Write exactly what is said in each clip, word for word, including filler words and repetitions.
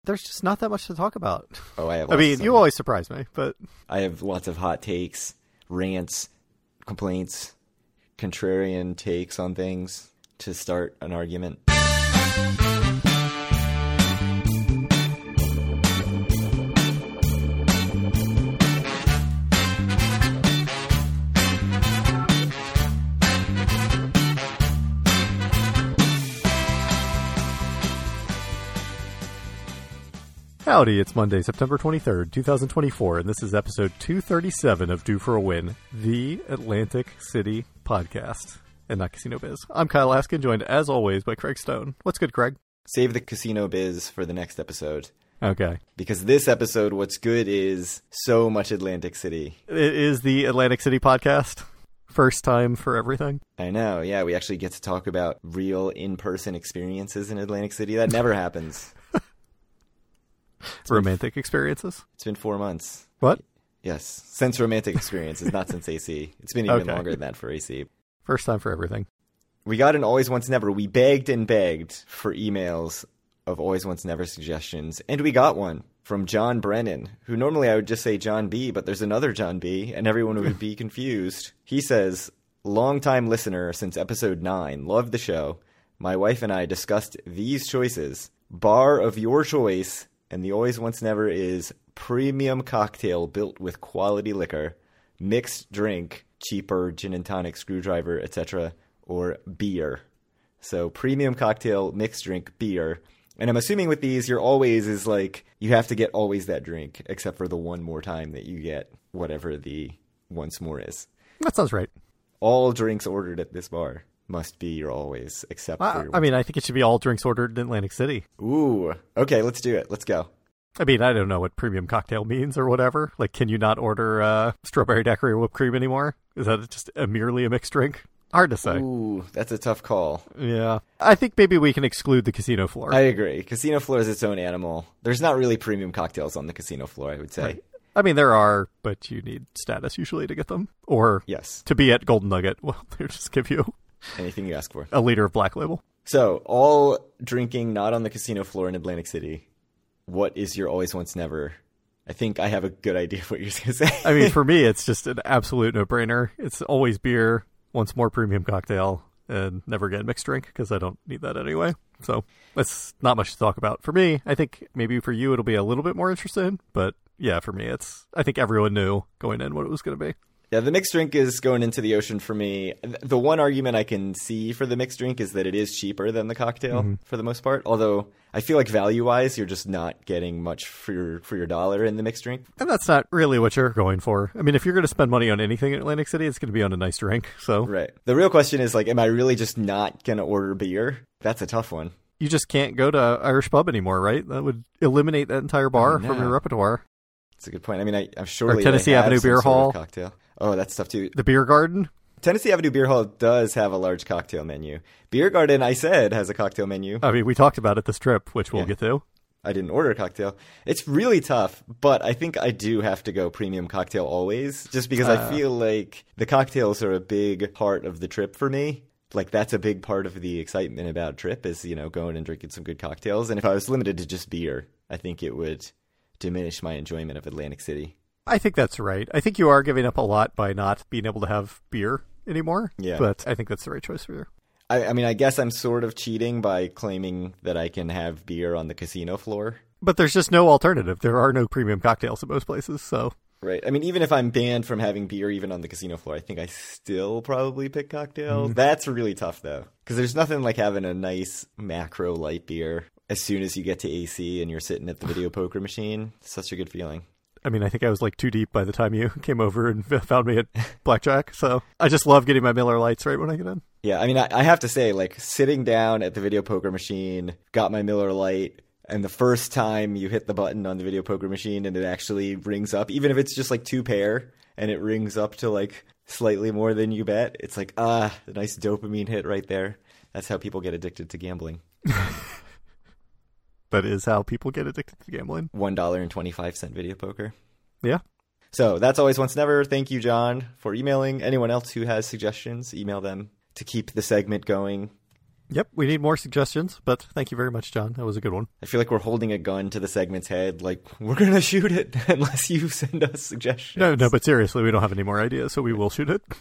there's just not that much to talk about. Oh, I have. I mean, you always surprise me, but I have lots of hot takes, rants, complaints, contrarian takes on things to start an argument. Howdy, it's Monday, September twenty-third, twenty twenty-four, and this is episode two thirty-seven of Due for a Win, the Atlantic City podcast, and not Casino Biz. I'm Kyle Askin, joined as always by Craig Stone. What's good, Craig? Save the Casino Biz for the next episode. Okay. Because this episode, what's good is so much Atlantic City. It is the Atlantic City podcast. First time for everything. I know, yeah, we actually get to talk about real in-person experiences in Atlantic City. That never happens. It's romantic been, experiences? It's been four months. What? Yes. Since romantic experiences, not since A C. It's been even okay. longer than that for A C. First time for everything. We got an Always Once Never. We begged and begged for emails of Always Once Never suggestions, and we got one from John Brennan, who normally I would just say John B, but there's another John B, and everyone would be confused. He says, longtime listener since episode nine, loved the show. My wife and I discussed these choices. Bar of your choice, and the Always Once Never is premium cocktail built with quality liquor, mixed drink, cheaper gin and tonic, screwdriver, et cetera, or beer. So premium cocktail, mixed drink, beer. And I'm assuming with these, your always is like, you have to get always that drink, except for the one more time that you get whatever the once more is. That sounds right. All drinks ordered at this bar must be your always, except uh, for your I mean, I think it should be all drinks ordered in Atlantic City. Ooh. Okay, let's do it. Let's go. I mean, I don't know what premium cocktail means or whatever. Like, can you not order uh, strawberry daiquiri whipped cream anymore? Is that just a merely a mixed drink? Hard to say. Ooh, that's a tough call. Yeah. I think maybe we can exclude the casino floor. I agree. Casino floor is its own animal. There's not really premium cocktails on the casino floor, I would say. Right. I mean, there are, but you need status usually to get them. Or yes. To be at Golden Nugget, well, they just give you anything you ask for. A liter of Black Label. So, all drinking not on the casino floor in Atlantic City. What is your Always Once Never? I think I have a good idea of what you're going to say. I mean, for me, it's just an absolute no-brainer. It's always beer, once more premium cocktail, and never again mixed drink, because I don't need that anyway. So, that's not much to talk about. For me, I think maybe for you it'll be a little bit more interesting, but yeah, for me, it's, I think everyone knew going in what it was going to be. Yeah, the mixed drink is going into the ocean for me. The one argument I can see for the mixed drink is that it is cheaper than the cocktail mm-hmm. for the most part. Although I feel like value-wise, you're just not getting much for your for your dollar in the mixed drink. And that's not really what you're going for. I mean, if you're going to spend money on anything in Atlantic City, it's going to be on a nice drink. So right. The real question is, like, am I really just not going to order beer? That's a tough one. You just can't go to Irish Pub anymore, right? That would eliminate that entire bar oh, no. from your repertoire. That's a good point. I mean, I, I'm sure Tennessee Avenue Beer Hall cocktail. Oh, that's tough too. The Beer Garden. Tennessee Avenue Beer Hall does have a large cocktail menu. Beer Garden, I said, has a cocktail menu. I mean, we talked about it this trip, which we'll yeah. get to. I didn't order a cocktail. It's really tough, but I think I do have to go premium cocktail always, just because uh, I feel like the cocktails are a big part of the trip for me. Like, that's a big part of the excitement about a trip is, you know, going and drinking some good cocktails. And if I was limited to just beer, I think it would diminish my enjoyment of Atlantic City. I think that's right. I think you are giving up a lot by not being able to have beer anymore. Yeah. But I think that's the right choice for you. I, I mean, I guess I'm sort of cheating by claiming that I can have beer on the casino floor. But there's just no alternative. There are no premium cocktails at most places, so... Right. I mean, even if I'm banned from having beer even on the casino floor, I think I still probably pick cocktails. Mm. That's really tough, though. Because there's nothing like having a nice macro light beer as soon as you get to A C and you're sitting at the video poker machine. It's such a good feeling. I mean, I think I was like too deep by the time you came over and found me at Blackjack. So I just love getting my Miller Lights right when I get in. Yeah, I mean, I, I have to say, like, sitting down at the video poker machine, got my Miller Lite, and the first time you hit the button on the video poker machine and it actually rings up, even if it's just like two pair and it rings up to like slightly more than you bet, it's like, ah, a nice dopamine hit right there. That's how people get addicted to gambling. That is how people get addicted to gambling. one dollar and twenty-five cents video poker. Yeah. So that's Always Once Never. Thank you, John, for emailing. Anyone else who has suggestions, email them to keep the segment going. Yep, we need more suggestions, but thank you very much, John. That was a good one. I feel like we're holding a gun to the segment's head, like, we're going to shoot it unless you send us suggestions. No, no, but seriously, we don't have any more ideas, so we will shoot it.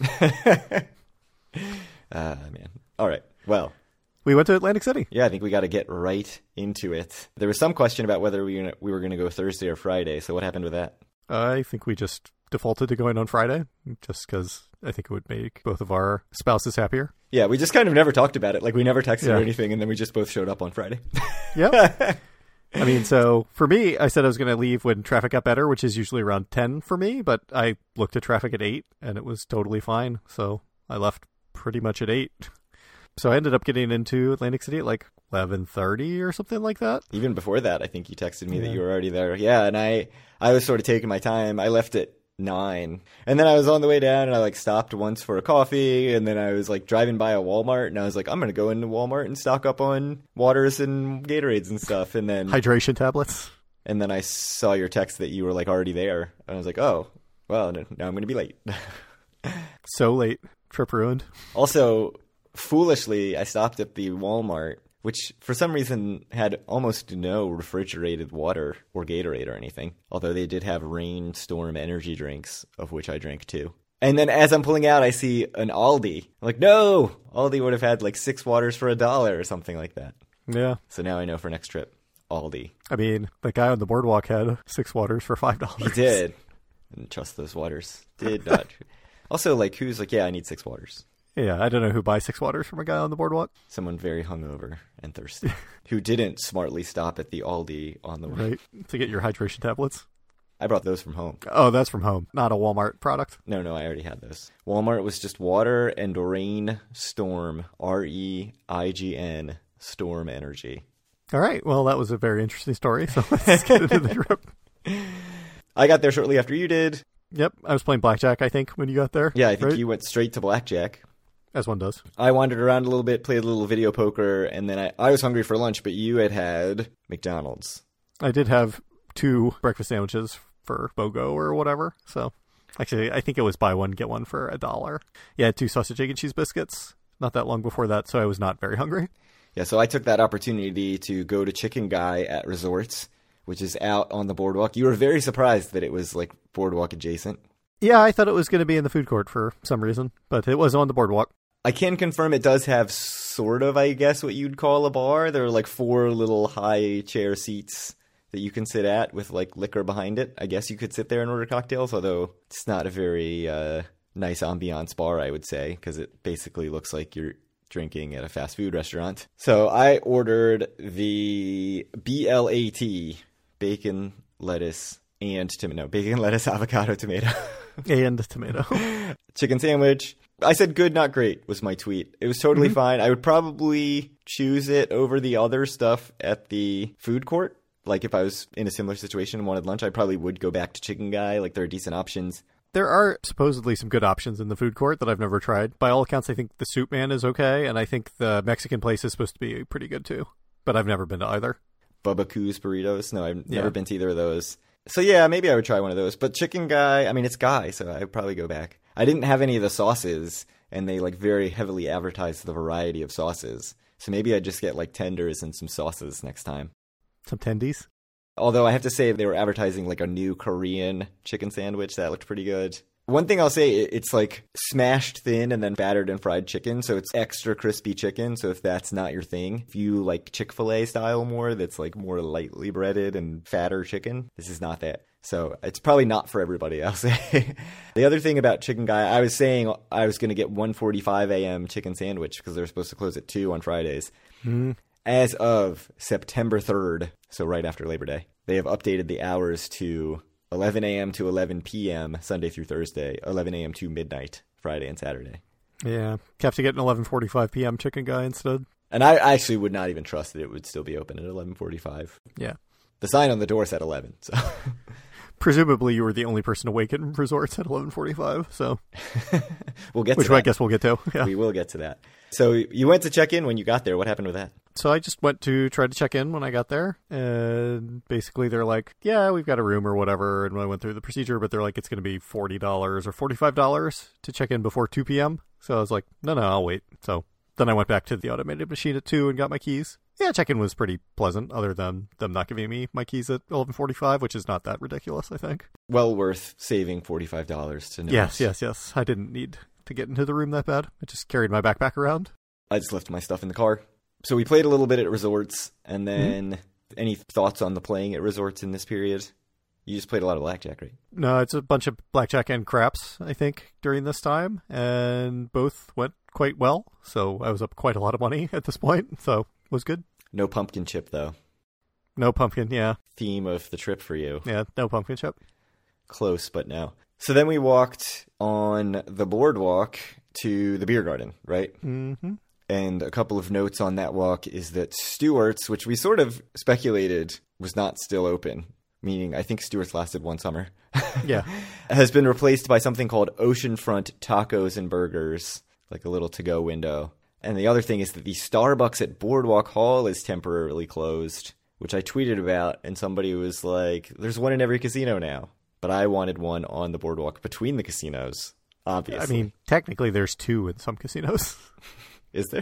Ah, uh, man. All right. Well, we went to Atlantic City. Yeah, I think we got to get right into it. There was some question about whether we, gonna, we were going to go Thursday or Friday, so what happened with that? I think we just defaulted to going on Friday, just because I think it would make both of our spouses happier. Yeah, we just kind of never talked about it. Like, we never texted yeah. or anything, and then we just both showed up on Friday. Yeah. I mean, so for me, I said I was going to leave when traffic got better, which is usually around ten for me, but I looked at traffic at eight, and it was totally fine, so I left pretty much at eight. So I ended up getting into Atlantic City at like eleven thirty or something like that. Even before that, I think you texted me yeah. that you were already there. Yeah, and I, I was sort of taking my time. I left at nine. And then I was on the way down and I like stopped once for a coffee, and then I was like driving by a Walmart and I was like, I'm going to go into Walmart and stock up on waters and Gatorades and stuff. And then hydration tablets. And then I saw your text that you were like already there. And I was like, oh, well, now I'm going to be late. So late. Trip ruined. Also, foolishly, I stopped at the Walmart, which for some reason had almost no refrigerated water or Gatorade or anything, although they did have Rain Storm energy drinks, of which I drank two. And then as I'm pulling out, I see an Aldi. I'm like, no! Aldi would have had like six waters for a dollar or something like that. Yeah. So now I know for next trip, Aldi. I mean, the guy on the boardwalk had six waters for five dollars. He did. Didn't trust those waters. Did not. Also, like, who's like, yeah, I need six waters. Yeah, I don't know who buys six waters from a guy on the boardwalk. Someone very hungover and thirsty who didn't smartly stop at the Aldi on the way. Right, to get your hydration tablets. I brought those from home. Oh, that's from home, not a Walmart product. No, no, I already had those. Walmart was just water and Rain Storm, R E I G N, Storm Energy. All right, well, that was a very interesting story, so let's get into the trip. I got there shortly after you did. Yep, I was playing blackjack, I think, when you got there. Yeah, I think right? you went straight to blackjack. As one does. I wandered around a little bit, played a little video poker, and then I, I was hungry for lunch, but you had had McDonald's. I did have two breakfast sandwiches for BOGO or whatever, so actually I think it was buy one, get one for a dollar. Yeah, two sausage, egg, and cheese biscuits not that long before that, so I was not very hungry. Yeah, so I took that opportunity to go to Chicken Guy at Resorts, which is out on the boardwalk. You were very surprised that it was like boardwalk adjacent. Yeah, I thought it was going to be in the food court for some reason, but it was on the boardwalk. I can confirm it does have sort of, I guess, what you'd call a bar. There are like four little high chair seats that you can sit at with like liquor behind it. I guess you could sit there and order cocktails, although it's not a very uh, nice ambiance bar, I would say, because it basically looks like you're drinking at a fast food restaurant. So I ordered the B L A T, bacon, lettuce, and tomato. No, bacon, lettuce, avocado, tomato. And tomato. Chicken sandwich. I said good, not great was my tweet. It was totally mm-hmm. fine. I would probably choose it over the other stuff at the food court. Like if I was in a similar situation and wanted lunch, I probably would go back to Chicken Guy. Like there are decent options. There are supposedly some good options in the food court that I've never tried. By all accounts, I think the Soup Man is okay, and I think the Mexican place is supposed to be pretty good too. But I've never been to either. Bubba Coos burritos? No, I've never yeah. been to either of those. So yeah, maybe I would try one of those. But Chicken Guy, I mean, it's Guy, so I'd probably go back. I didn't have any of the sauces, and they like very heavily advertised the variety of sauces. So maybe I'd just get like tenders and some sauces next time. Some tendies? Although I have to say they were advertising like a new Korean chicken sandwich that looked pretty good. One thing I'll say, it's like smashed thin and then battered and fried chicken, so it's extra crispy chicken. So if that's not your thing, if you like Chick-fil-A style more, that's like more lightly breaded and fatter chicken, this is not that. So it's probably not for everybody, I'll say. The other thing about Chicken Guy, I was saying I was going to get one forty-five a.m. chicken sandwich because they're supposed to close at two on Fridays. Mm. As of September third, so right after Labor Day, they have updated the hours to eleven a.m. to eleven p.m. Sunday through Thursday, eleven a.m. to midnight Friday and Saturday. Yeah, have to get an eleven forty-five p.m. Chicken Guy instead. And I actually would not even trust that it would still be open at eleven forty-five. Yeah. The sign on the door said eleven, so... Presumably you were the only person awake at Resorts at eleven forty-five, so... We'll get to Which that. I guess we'll get to. Yeah. We will get to that. So you went to check in when you got there. What happened with that? So I just went to try to check in when I got there, and basically they're like, yeah, we've got a room or whatever, and I went through the procedure, but they're like, it's going to be forty dollars or forty-five dollars to check in before two p.m., so I was like, no, no, I'll wait. So then I went back to the automated machine at two and got my keys. Yeah, check-in was pretty pleasant, other than them not giving me my keys at eleven forty-five, which is not that ridiculous, I think. Well worth saving forty-five dollars to know. Yes, yes, yes. I didn't need to get into the room that bad. I just carried my backpack around. I just left my stuff in the car. So we played a little bit at resorts, and then mm-hmm. any thoughts on the playing at resorts in this period? You just played a lot of blackjack, right? No, it's a bunch of blackjack and craps, I think, during this time, and both went quite well. So I was up quite a lot of money at this point, so it was good. No pumpkin chip, though. No pumpkin, yeah. Theme of the trip for you. Yeah, no pumpkin chip. Close, but no. So then we walked on the boardwalk to the beer garden, right? Mm-hmm. And a couple of notes on that walk is that Stewart's, which we sort of speculated was not still open, meaning I think Stewart's lasted one summer, yeah, has been replaced by something called Oceanfront Tacos and Burgers, like a little to-go window. And the other thing is that the Starbucks at Boardwalk Hall is temporarily closed, which I tweeted about, and somebody was like, there's one in every casino now. But I wanted one on the boardwalk between the casinos, obviously. I mean, technically there's two in some casinos. Is there?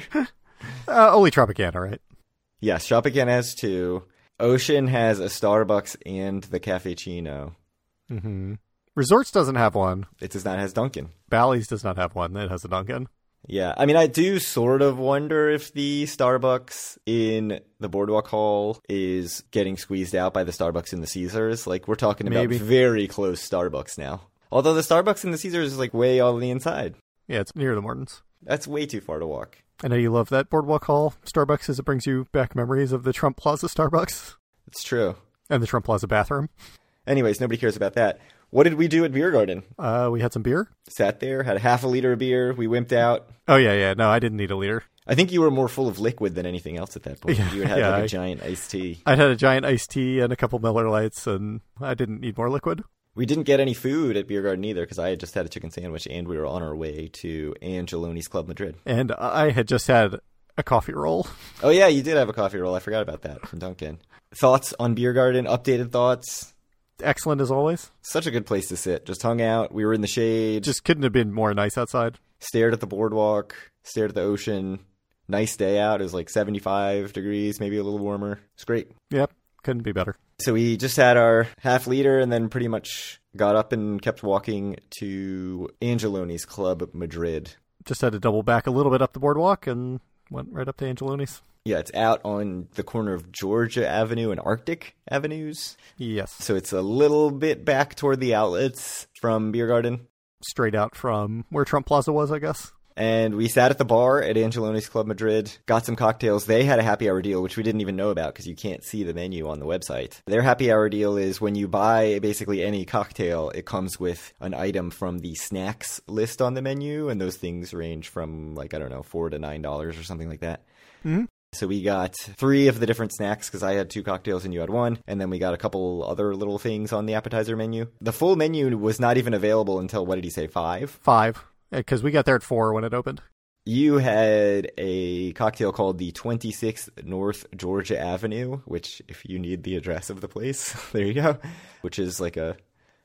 uh, only Tropicana, right? Yes, Tropicana has two. Ocean has a Starbucks and the Cafecino. Mm-hmm. Resorts doesn't have one. It does not have Dunkin'. Bally's does not have one. It has a Dunkin'. Yeah, I mean, I do sort of wonder if the Starbucks in the Boardwalk Hall is getting squeezed out by the Starbucks in the Caesars. Like, we're talking about Maybe. very close Starbucks now. Although the Starbucks in the Caesars is, like, way on the inside. Yeah, it's near the Mortons. That's way too far to walk. I know you love that Boardwalk Hall Starbucks as it brings you back memories of the Trump Plaza Starbucks. It's true. And the Trump Plaza bathroom. Anyways, nobody cares about that. What did we do at Beer Garden? Uh, we had some beer. Sat there, had a half a liter of beer. We wimped out. Oh, yeah, yeah. No, I didn't need a liter. I think you were more full of liquid than anything else at that point. Yeah, you had yeah, like a I, giant iced tea. I had a giant iced tea and a couple Miller Lights, and I didn't need more liquid. We didn't get any food at Beer Garden either, because I had just had a chicken sandwich, and we were on our way to Angeloni's Club Madrid. And I had just had a coffee roll. Oh, yeah, you did have a coffee roll. I forgot about that from Dunkin'. Thoughts on Beer Garden? Updated thoughts? Excellent as always. Such a good place to sit. Just hung out. We were in the shade. Just couldn't have been more nice outside. Stared at the boardwalk. Stared at the ocean. Nice day out. It was like seventy-five degrees, maybe a little warmer. It's great. Yep. Couldn't be better. So we just had our half liter and then pretty much got up and kept walking to Angeloni's Club Madrid. Just had to double back a little bit up the boardwalk and went right up to Angeloni's. Yeah, it's out on the corner of Georgia Avenue and Arctic Avenues. Yes. So it's a little bit back toward the outlets from Beer Garden. Straight out from where Trump Plaza was, I guess. And we sat at the bar at Angeloni's Club Madrid, got some cocktails. They had a happy hour deal, which we didn't even know about because you can't see the menu on the website. Their happy hour deal is when you buy basically any cocktail, it comes with an item from the snacks list on the menu. And those things range from, like, I don't know, four to nine dollars or something like that. Mm-hmm. So we got three of the different snacks because I had two cocktails and you had one. And then we got a couple other little things on the appetizer menu. The full menu was not even available until, what did he say, five? Five. Because we got there at four when it opened. You had a cocktail called the twenty-sixth North Georgia Avenue, which, if you need the address of the place, there you go, which is like a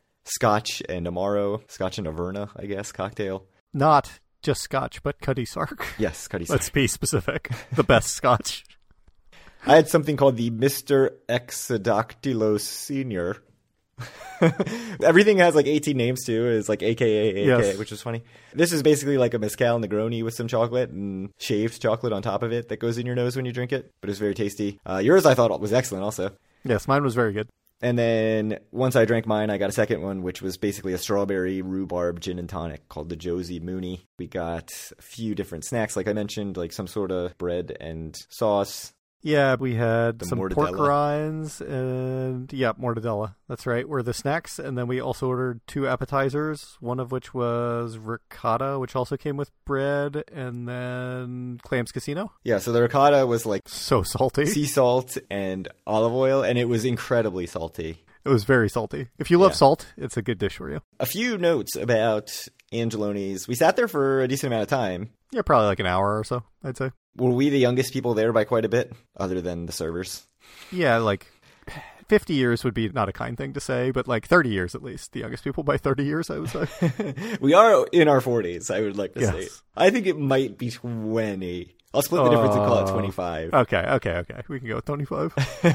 Scotch and Amaro, Scotch and Averna, I guess, cocktail. Not just Scotch, but Cuddy Sark. Yes, Cuddy Sark. Let's be specific. The best Scotch. I had something called the Mister Exodactylos Senior. Everything has like eighteen names too. It's like A K A A K, yes. Which is funny. This is basically like a mezcal Negroni with some chocolate and shaved chocolate on top of it that goes in your nose when you drink it. But it's very tasty. Uh, yours I thought was excellent also. Yes, mine was very good. And then once I drank mine, I got a second one, which was basically a strawberry rhubarb gin and tonic called the Josie Mooney. We got a few different snacks, like I mentioned, like some sort of bread and sauce. Yeah, we had the some mortadella. Pork rinds and, yeah, mortadella. That's right, were the snacks. And then we also ordered two appetizers, one of which was ricotta, which also came with bread, and then Clams Casino. Yeah, so the ricotta was like so salty. Sea salt and olive oil, and it was incredibly salty. It was very salty. If you love yeah. salt, it's a good dish for you. A few notes about Angeloni's. We sat there for a decent amount of time. Yeah, probably like an hour or so, I'd say. Were we the youngest people there by quite a bit, other than the servers? Yeah, like fifty years would be not a kind thing to say, but like thirty years at least. The youngest people by thirty years, I would say. We are in our forties, I would like to yes. say. I think it might be twenty. I'll split the difference and call it Uh, twenty-five. Okay, okay, okay. We can go with twenty-five.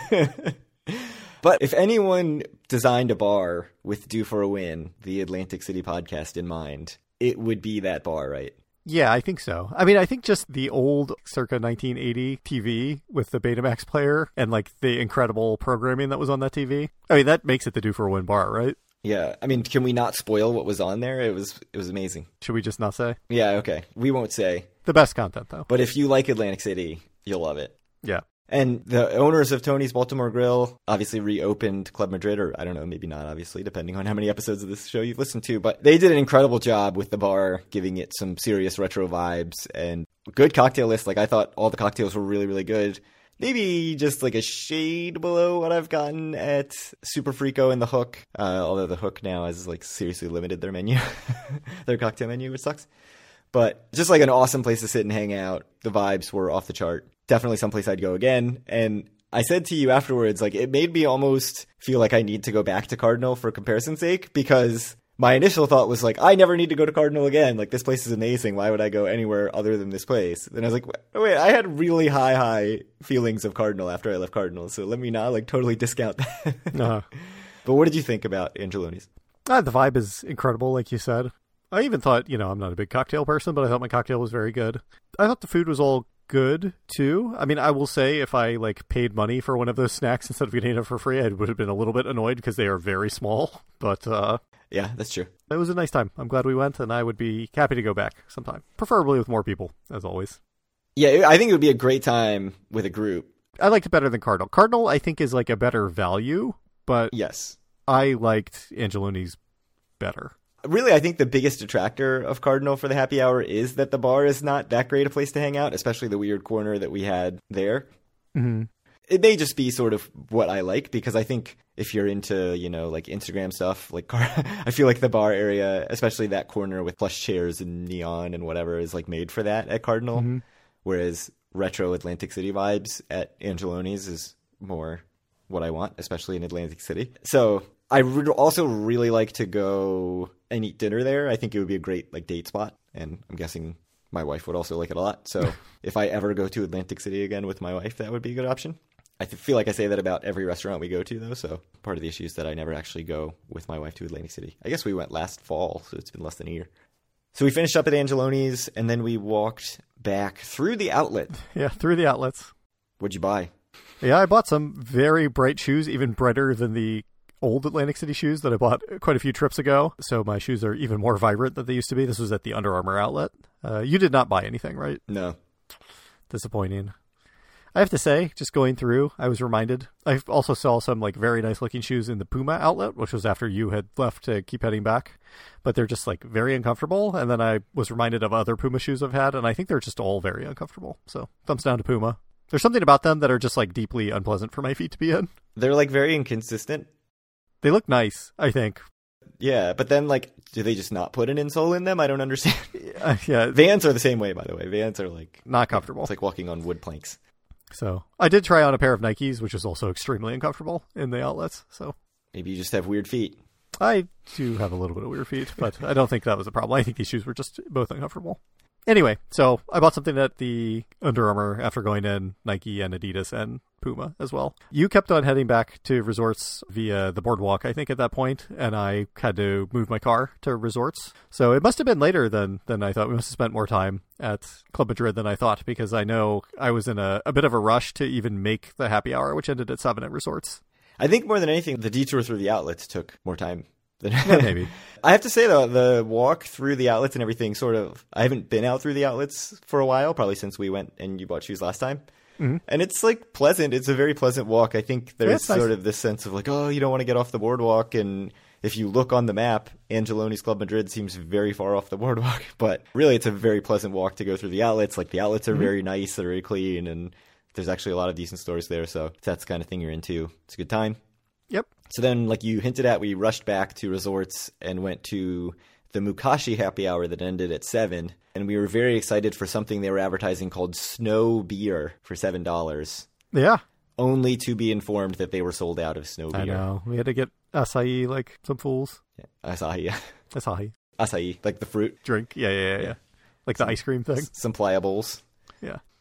But if anyone designed a bar with Due for a Win, the Atlantic City podcast, in mind, it would be that bar, right? Yeah, I think so. I mean, I think just the old circa nineteen eighty T V with the Betamax player and like the incredible programming that was on that T V. I mean, that makes it the Do for a Win bar, right? Yeah. I mean, can we not spoil what was on there? It was it was amazing. Should we just not say? Yeah, okay. We won't say. The best content, though. But if you like Atlantic City, you'll love it. Yeah. And the owners of Tony's Baltimore Grill obviously reopened Club Madrid, or I don't know, maybe not, obviously, depending on how many episodes of this show you've listened to. But they did an incredible job with the bar, giving it some serious retro vibes and good cocktail list. Like, I thought all the cocktails were really, really good. Maybe just like a shade below what I've gotten at Super Frico and The Hook. Uh, although The Hook now has like seriously limited their menu, their cocktail menu, which sucks. But just like an awesome place to sit and hang out. The vibes were off the chart. Definitely someplace I'd go again. And I said to you afterwards, like, it made me almost feel like I need to go back to Cardinal for comparison's sake, because my initial thought was like, I never need to go to Cardinal again. Like, this place is amazing. Why would I go anywhere other than this place? And I was like, wait, I had really high, high feelings of Cardinal after I left Cardinal. So let me not like totally discount that. Uh-huh. But what did you think about Angeloni's? Uh, the vibe is incredible, like you said. I even thought, you know, I'm not a big cocktail person, but I thought my cocktail was very good. I thought the food was all good too. I mean, I will say if I like paid money for one of those snacks instead of getting it for free, I would have been a little bit annoyed because they are very small. But uh, Yeah, that's true. it was a nice time. I'm glad we went, and I would be happy to go back sometime, preferably with more people, as always. Yeah, I think it would be a great time with a group. I liked it better than Cardinal. Cardinal, I think, is like a better value, but Yes. I liked Angeloni's better. Really, I think the biggest detractor of Cardinal for the happy hour is that the bar is not that great a place to hang out, especially the weird corner that we had there. Mm-hmm. It may just be sort of what I like, because I think if you're into, you know, like Instagram stuff, like car- I feel like the bar area, especially that corner with plush chairs and neon and whatever, is like made for that at Cardinal. Mm-hmm. Whereas retro Atlantic City vibes at Angeloni's is more what I want, especially in Atlantic City. So I would also really like to go and eat dinner there. I think it would be a great like date spot, and I'm guessing my wife would also like it a lot. So if I ever go to Atlantic City again with my wife, that would be a good option. I th- feel like I say that about every restaurant we go to, though. So part of the issue is that I never actually go with my wife to Atlantic City. I guess we went last fall, so it's been less than a year. So we finished up at Angeloni's, and then we walked back through the outlet. Yeah, through the outlets. What'd you buy? Yeah, I bought some very bright shoes, even brighter than the old Atlantic City shoes that I bought quite a few trips ago. So my shoes are even more vibrant than they used to be. This was at the Under Armour outlet. Uh, you did not buy anything, right? No. Disappointing. I have to say, just going through, I was reminded. I also saw some like very nice looking shoes in the Puma outlet, which was after you had left to keep heading back. But they're just like very uncomfortable. And then I was reminded of other Puma shoes I've had, and I think they're just all very uncomfortable. So thumbs down to Puma. There's something about them that are just like deeply unpleasant for my feet to be in. They're like very inconsistent. They look nice, I think. Yeah, but then like, do they just not put an insole in them? I don't understand. Uh, yeah, Vans are the same way, by the way. Vans are like not comfortable. It's like walking on wood planks. So I did try on a pair of Nikes, which was also extremely uncomfortable in the outlets. So Maybe you just have weird feet. I do have a little bit of weird feet, but I don't think that was a problem. I think these shoes were just both uncomfortable. Anyway, so I bought something at the Under Armour after going in, Nike and Adidas and Puma as well. You kept on heading back to Resorts via the boardwalk, I think, at that point, and I had to move my car to Resorts. So it must have been later than, than I thought. We must have spent more time at Club Madrid than I thought, because I know I was in a, a bit of a rush to even make the happy hour, which ended at seven at Resorts. I think more than anything, the detour through the outlets took more time. Than Yeah, maybe. I have to say, though, the walk through the outlets and everything sort of... I haven't been out through the outlets for a while, probably since we went and you bought shoes last time. Mm-hmm. And it's, like, pleasant. It's a very pleasant walk. I think there's Yeah, it's nice. sort of this sense of, like, oh, you don't want to get off the boardwalk. And if you look on the map, Angeloni's Club Madrid seems very far off the boardwalk. But really, it's a very pleasant walk to go through the outlets. Like, the outlets are Mm-hmm. very nice. They're very clean. And there's actually a lot of decent stores there. So if that's the kind of thing you're into, it's a good time. Yep. So then, like you hinted at, we rushed back to Resorts and went to the Mukashi happy hour that ended at seven. And we were very excited for something they were advertising called Snow Beer for seven dollars. Yeah. Only to be informed that they were sold out of Snow Beer. I know. We had to get acai like some fools. Yeah. Asahi. Acai. Acai, like the fruit. Drink. Yeah, yeah, yeah, yeah. Like the ice cream thing. Some pliables. Yeah.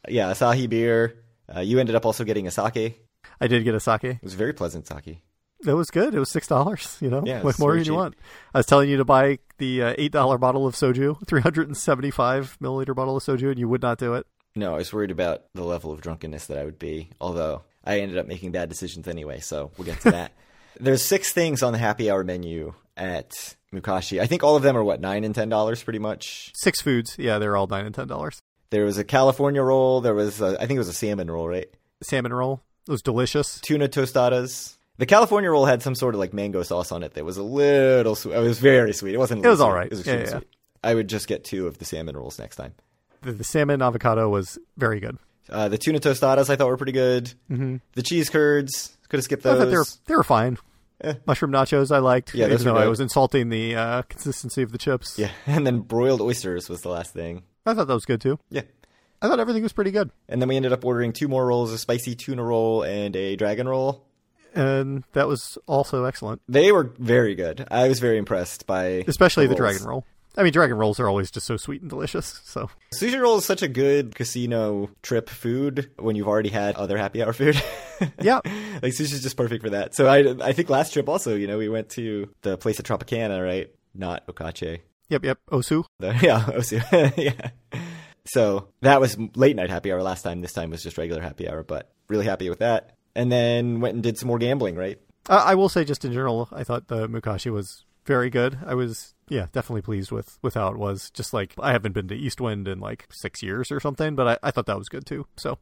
Yeah, Asahi beer. Uh, you ended up also getting a sake. It I did get a sake. was very pleasant sake. It was good. It was six dollars. You know, Yeah, it what was more very than you cheap. want? I was telling you to buy the uh, eight dollar bottle of soju, three hundred and seventy five milliliter bottle of soju, and you would not do it. No, I was worried about the level of drunkenness that I would be, although I ended up making bad decisions anyway, so we'll get to that. There's six things on the happy hour menu at Mukashi. I think all of them are, what, nine and ten dollars pretty much? Six foods. Yeah, they're all nine and ten dollars. There was a California roll. There was, a, I think it was a salmon roll, right? Salmon roll. It was delicious. Tuna tostadas. The California roll had some sort of like mango sauce on it that was a little sweet. It was very sweet. It wasn't a It was little all sweet. right. It was Yeah, extremely yeah. sweet. I would just get two of the salmon rolls next time. The, the salmon avocado was very good. Uh, the tuna tostadas I thought were pretty good. Mm-hmm. The cheese curds, could have skipped I those. thought they were they were fine. Eh. Mushroom nachos I liked, Yeah, those even were though I good. was insulting the uh, consistency of the chips. Yeah, and then broiled oysters was the last thing. I thought that was good too. Yeah. I thought everything was pretty good. And then we ended up ordering two more rolls, a spicy tuna roll and a dragon roll. And that was also excellent, They were very good. I was very impressed by especially the, rolls. dragon roll. I mean, dragon rolls are always just so sweet and delicious. So Sushi roll is such a good casino trip food when you've already had other happy hour food. yeah, Like sushi's just perfect for that. So I, I think last trip also, you know, we went to the place at Tropicana, right? Not Okache. yep, yep. Osu. The, yeah, Osu. Yeah. So that was late night happy hour last time. This time was just regular happy hour, but really happy with that. And then went and did some more gambling, right? Uh, I will say, just in general, I thought the Mukashi was very good. I was, yeah, definitely pleased with, with how it was. Just like, I haven't been to Eastwind in like six years or something, but I, I thought that was good too. So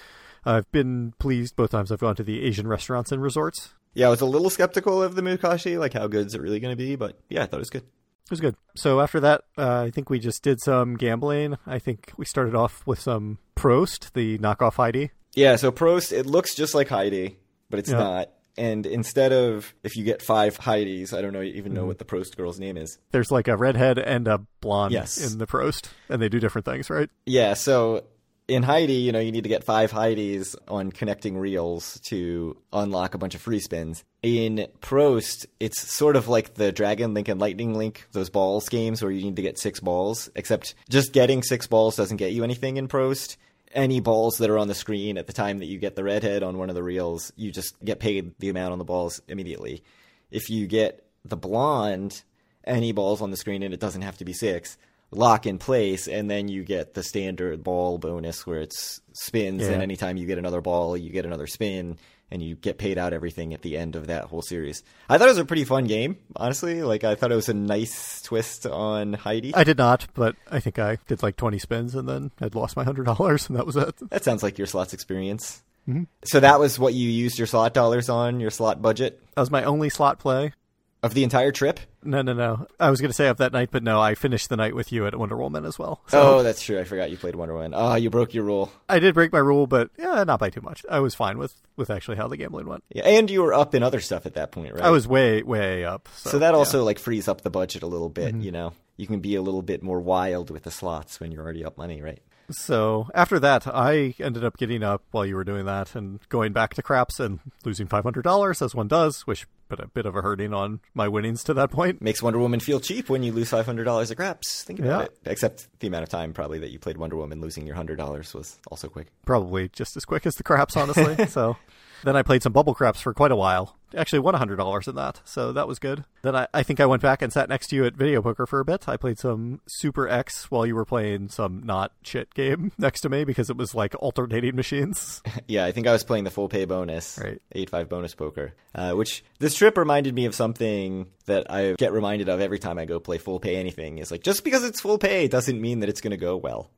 I've been pleased both times I've gone to the Asian restaurants and resorts. Yeah, I was a little skeptical of the Mukashi, like how good is it really going to be? But yeah, I thought it was good. It was good. So after that, uh, I think we just did some gambling. I think we started off with some Prost, the knockoff Heidi. Yeah, so Prost, it looks just like Heidi, but it's Yeah. not. And instead of, if you get five Heidis, I don't know even know what the Prost girl's name is. There's like a redhead and a blonde Yes. in the Prost, and they do different things, right? Yeah, so in Heidi, you know, you need to get five Heidis on connecting reels to unlock a bunch of free spins. In Prost, it's sort of like the Dragon Link and Lightning Link, those balls games where you need to get six balls, except just getting six balls doesn't get you anything in Prost. Any balls that are on the screen at the time that you get the redhead on one of the reels, you just get paid the amount on the balls immediately. If you get the blonde, any balls on the screen, and it doesn't have to be six, lock in place, and then you get the standard ball bonus where it's spins, Yeah. and anytime you get another ball, you get another spin, and you get paid out everything at the end of that whole series. I thought it was a pretty fun game, honestly. Like, I thought it was a nice twist on Heidi. I did not, but I think I did like twenty spins and then I'd lost my one hundred dollars, and that was it. That sounds like your slots experience. Mhm. So that was what you used your slot dollars on, your slot budget That was my only slot play. of the entire trip? No, no, no. I was going to say of that night, but no, I finished the night with you at Wonder Woman as well. So Oh, that's true. I forgot you played Wonder Woman. Oh, you broke your rule. I did break my rule, but yeah, not by too much. I was fine with, with actually how the gambling went. Yeah, and you were up in other stuff at that point, right? I was way, way up. So, So that yeah. also like frees up the budget a little bit, Mm-hmm. you know? You can be a little bit more wild with the slots when you're already up money, right? So after that, I ended up getting up while you were doing that and going back to craps and losing five hundred dollars, as one does, which put a bit of a hurting on my winnings to that point. Makes Wonder Woman feel cheap when you lose five hundred dollars at craps. Think about Yeah. it. Except the amount of time probably that you played Wonder Woman, losing your one hundred dollars was also quick. Probably just as quick as the craps, honestly. So then I played some bubble craps for quite a while. Actually won one hundred dollars in that, so that was good. Then I, I think I went back and sat next to you at Video Poker for a bit. I played some Super X while you were playing some not shit game next to me because it was like alternating machines. Yeah, I think I was playing the full pay bonus, Right. eight five bonus poker, uh, which this trip reminded me of something that I get reminded of every time I go play full pay anything. Is like, just because it's full pay doesn't mean that it's going to go well.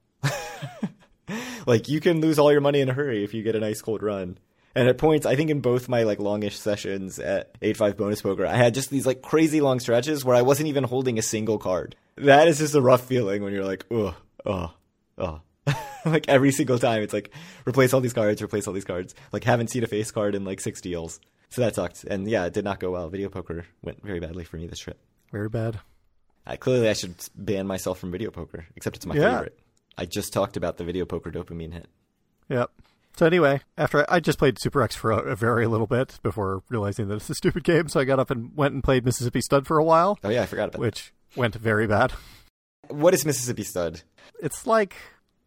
Like, you can lose all your money in a hurry if you get a nice cold run. And at points, I think in both my like longish sessions at eight five bonus poker, I had just these like crazy long stretches where I wasn't even holding a single card. That is just a rough feeling when you're like, oh, oh, oh. Like every single time, it's like, replace all these cards, replace all these cards. Like, haven't seen a face card in like six deals. So that sucked. And yeah, it did not go well. Video poker went very badly for me this trip. Very bad. I, clearly, I should ban myself from video poker, except it's my Yeah. favorite. I just talked about the video poker dopamine hit. Yep. So anyway, after I, I just played Super X for a, a very little bit before realizing that it's a stupid game, so I got up and went and played Mississippi Stud for a while, Oh yeah, I forgot about which went very bad. that. What is Mississippi Stud? It's like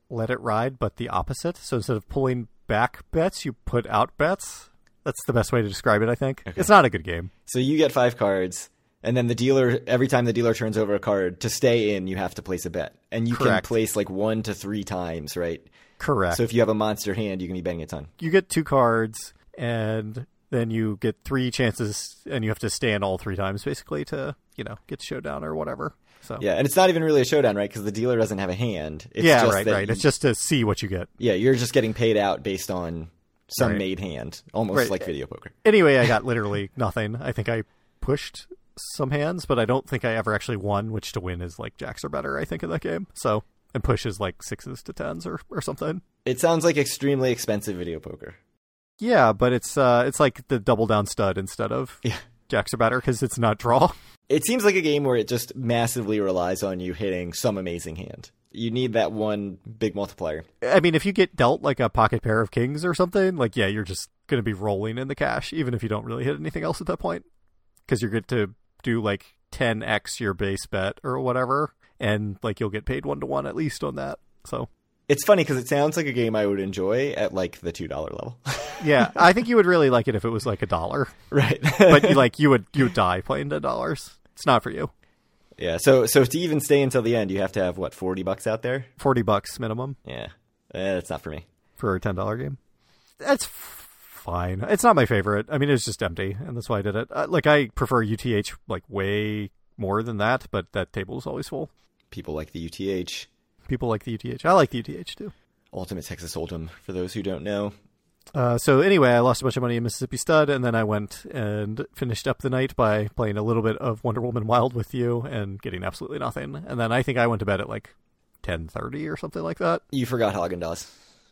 Let It Ride, but the opposite. So instead of pulling back bets, you put out bets. That's the best way to describe it, I think. Okay. It's not a good game. So you get five cards, and then the dealer, every time the dealer turns over a card, to stay in, you have to place a bet. And you Correct. can place like one to three times, right? Correct. So if you have a monster hand, you can be betting a ton. You get two cards, and then you get three chances, and you have to stand all three times, basically, to, you know, get showdown or whatever. So yeah, and it's not even really a showdown, right? Because the dealer doesn't have a hand. It's yeah, just right, that right. You, it's just to see what you get. Yeah, you're just getting paid out based on some right. made hand, almost right. like video poker. Anyway, I got literally nothing. I think I pushed some hands, but I don't think I ever actually won, which to win is like jacks or better, I think, in that game. So, and push is like sixes to tens or, or something. It sounds like extremely expensive video poker. Yeah, but it's uh, it's like the double down stud instead of yeah. jacks or better because it's not draw. It seems like a game where it just massively relies on you hitting some amazing hand. You need that one big multiplier. I mean, if you get dealt like a pocket pair of kings or something, like, yeah, you're just going to be rolling in the cash, even if you don't really hit anything else at that point. Because you're going to do like ten x your base bet or whatever, and like you'll get paid one to one at least on that. So it's funny because it sounds like a game I would enjoy at like the two dollar level. Yeah, I think you would really like it if it was like a dollar. Right. But you like you would you would die playing ten dollars. It's not for you. Yeah, so so to even stay until the end, you have to have, what, forty bucks out there? forty bucks minimum. Yeah, eh, that's not for me. For a ten dollar game. That's f- fine. It's not my favorite. I mean, it's just empty, and that's why I did it. Uh, like, I prefer U T H, like, way more than that, but that table is always full. People like the U T H. People like the U T H. I like the U T H, too. Ultimate Texas Hold'em, for those who don't know. Uh, so anyway, I lost a bunch of money in Mississippi Stud, and then I went and finished up the night by playing a little bit of Wonder Woman Wild with you and getting absolutely nothing. And then I think I went to bed at like ten thirty or something like that. You forgot Haagen-Dazs.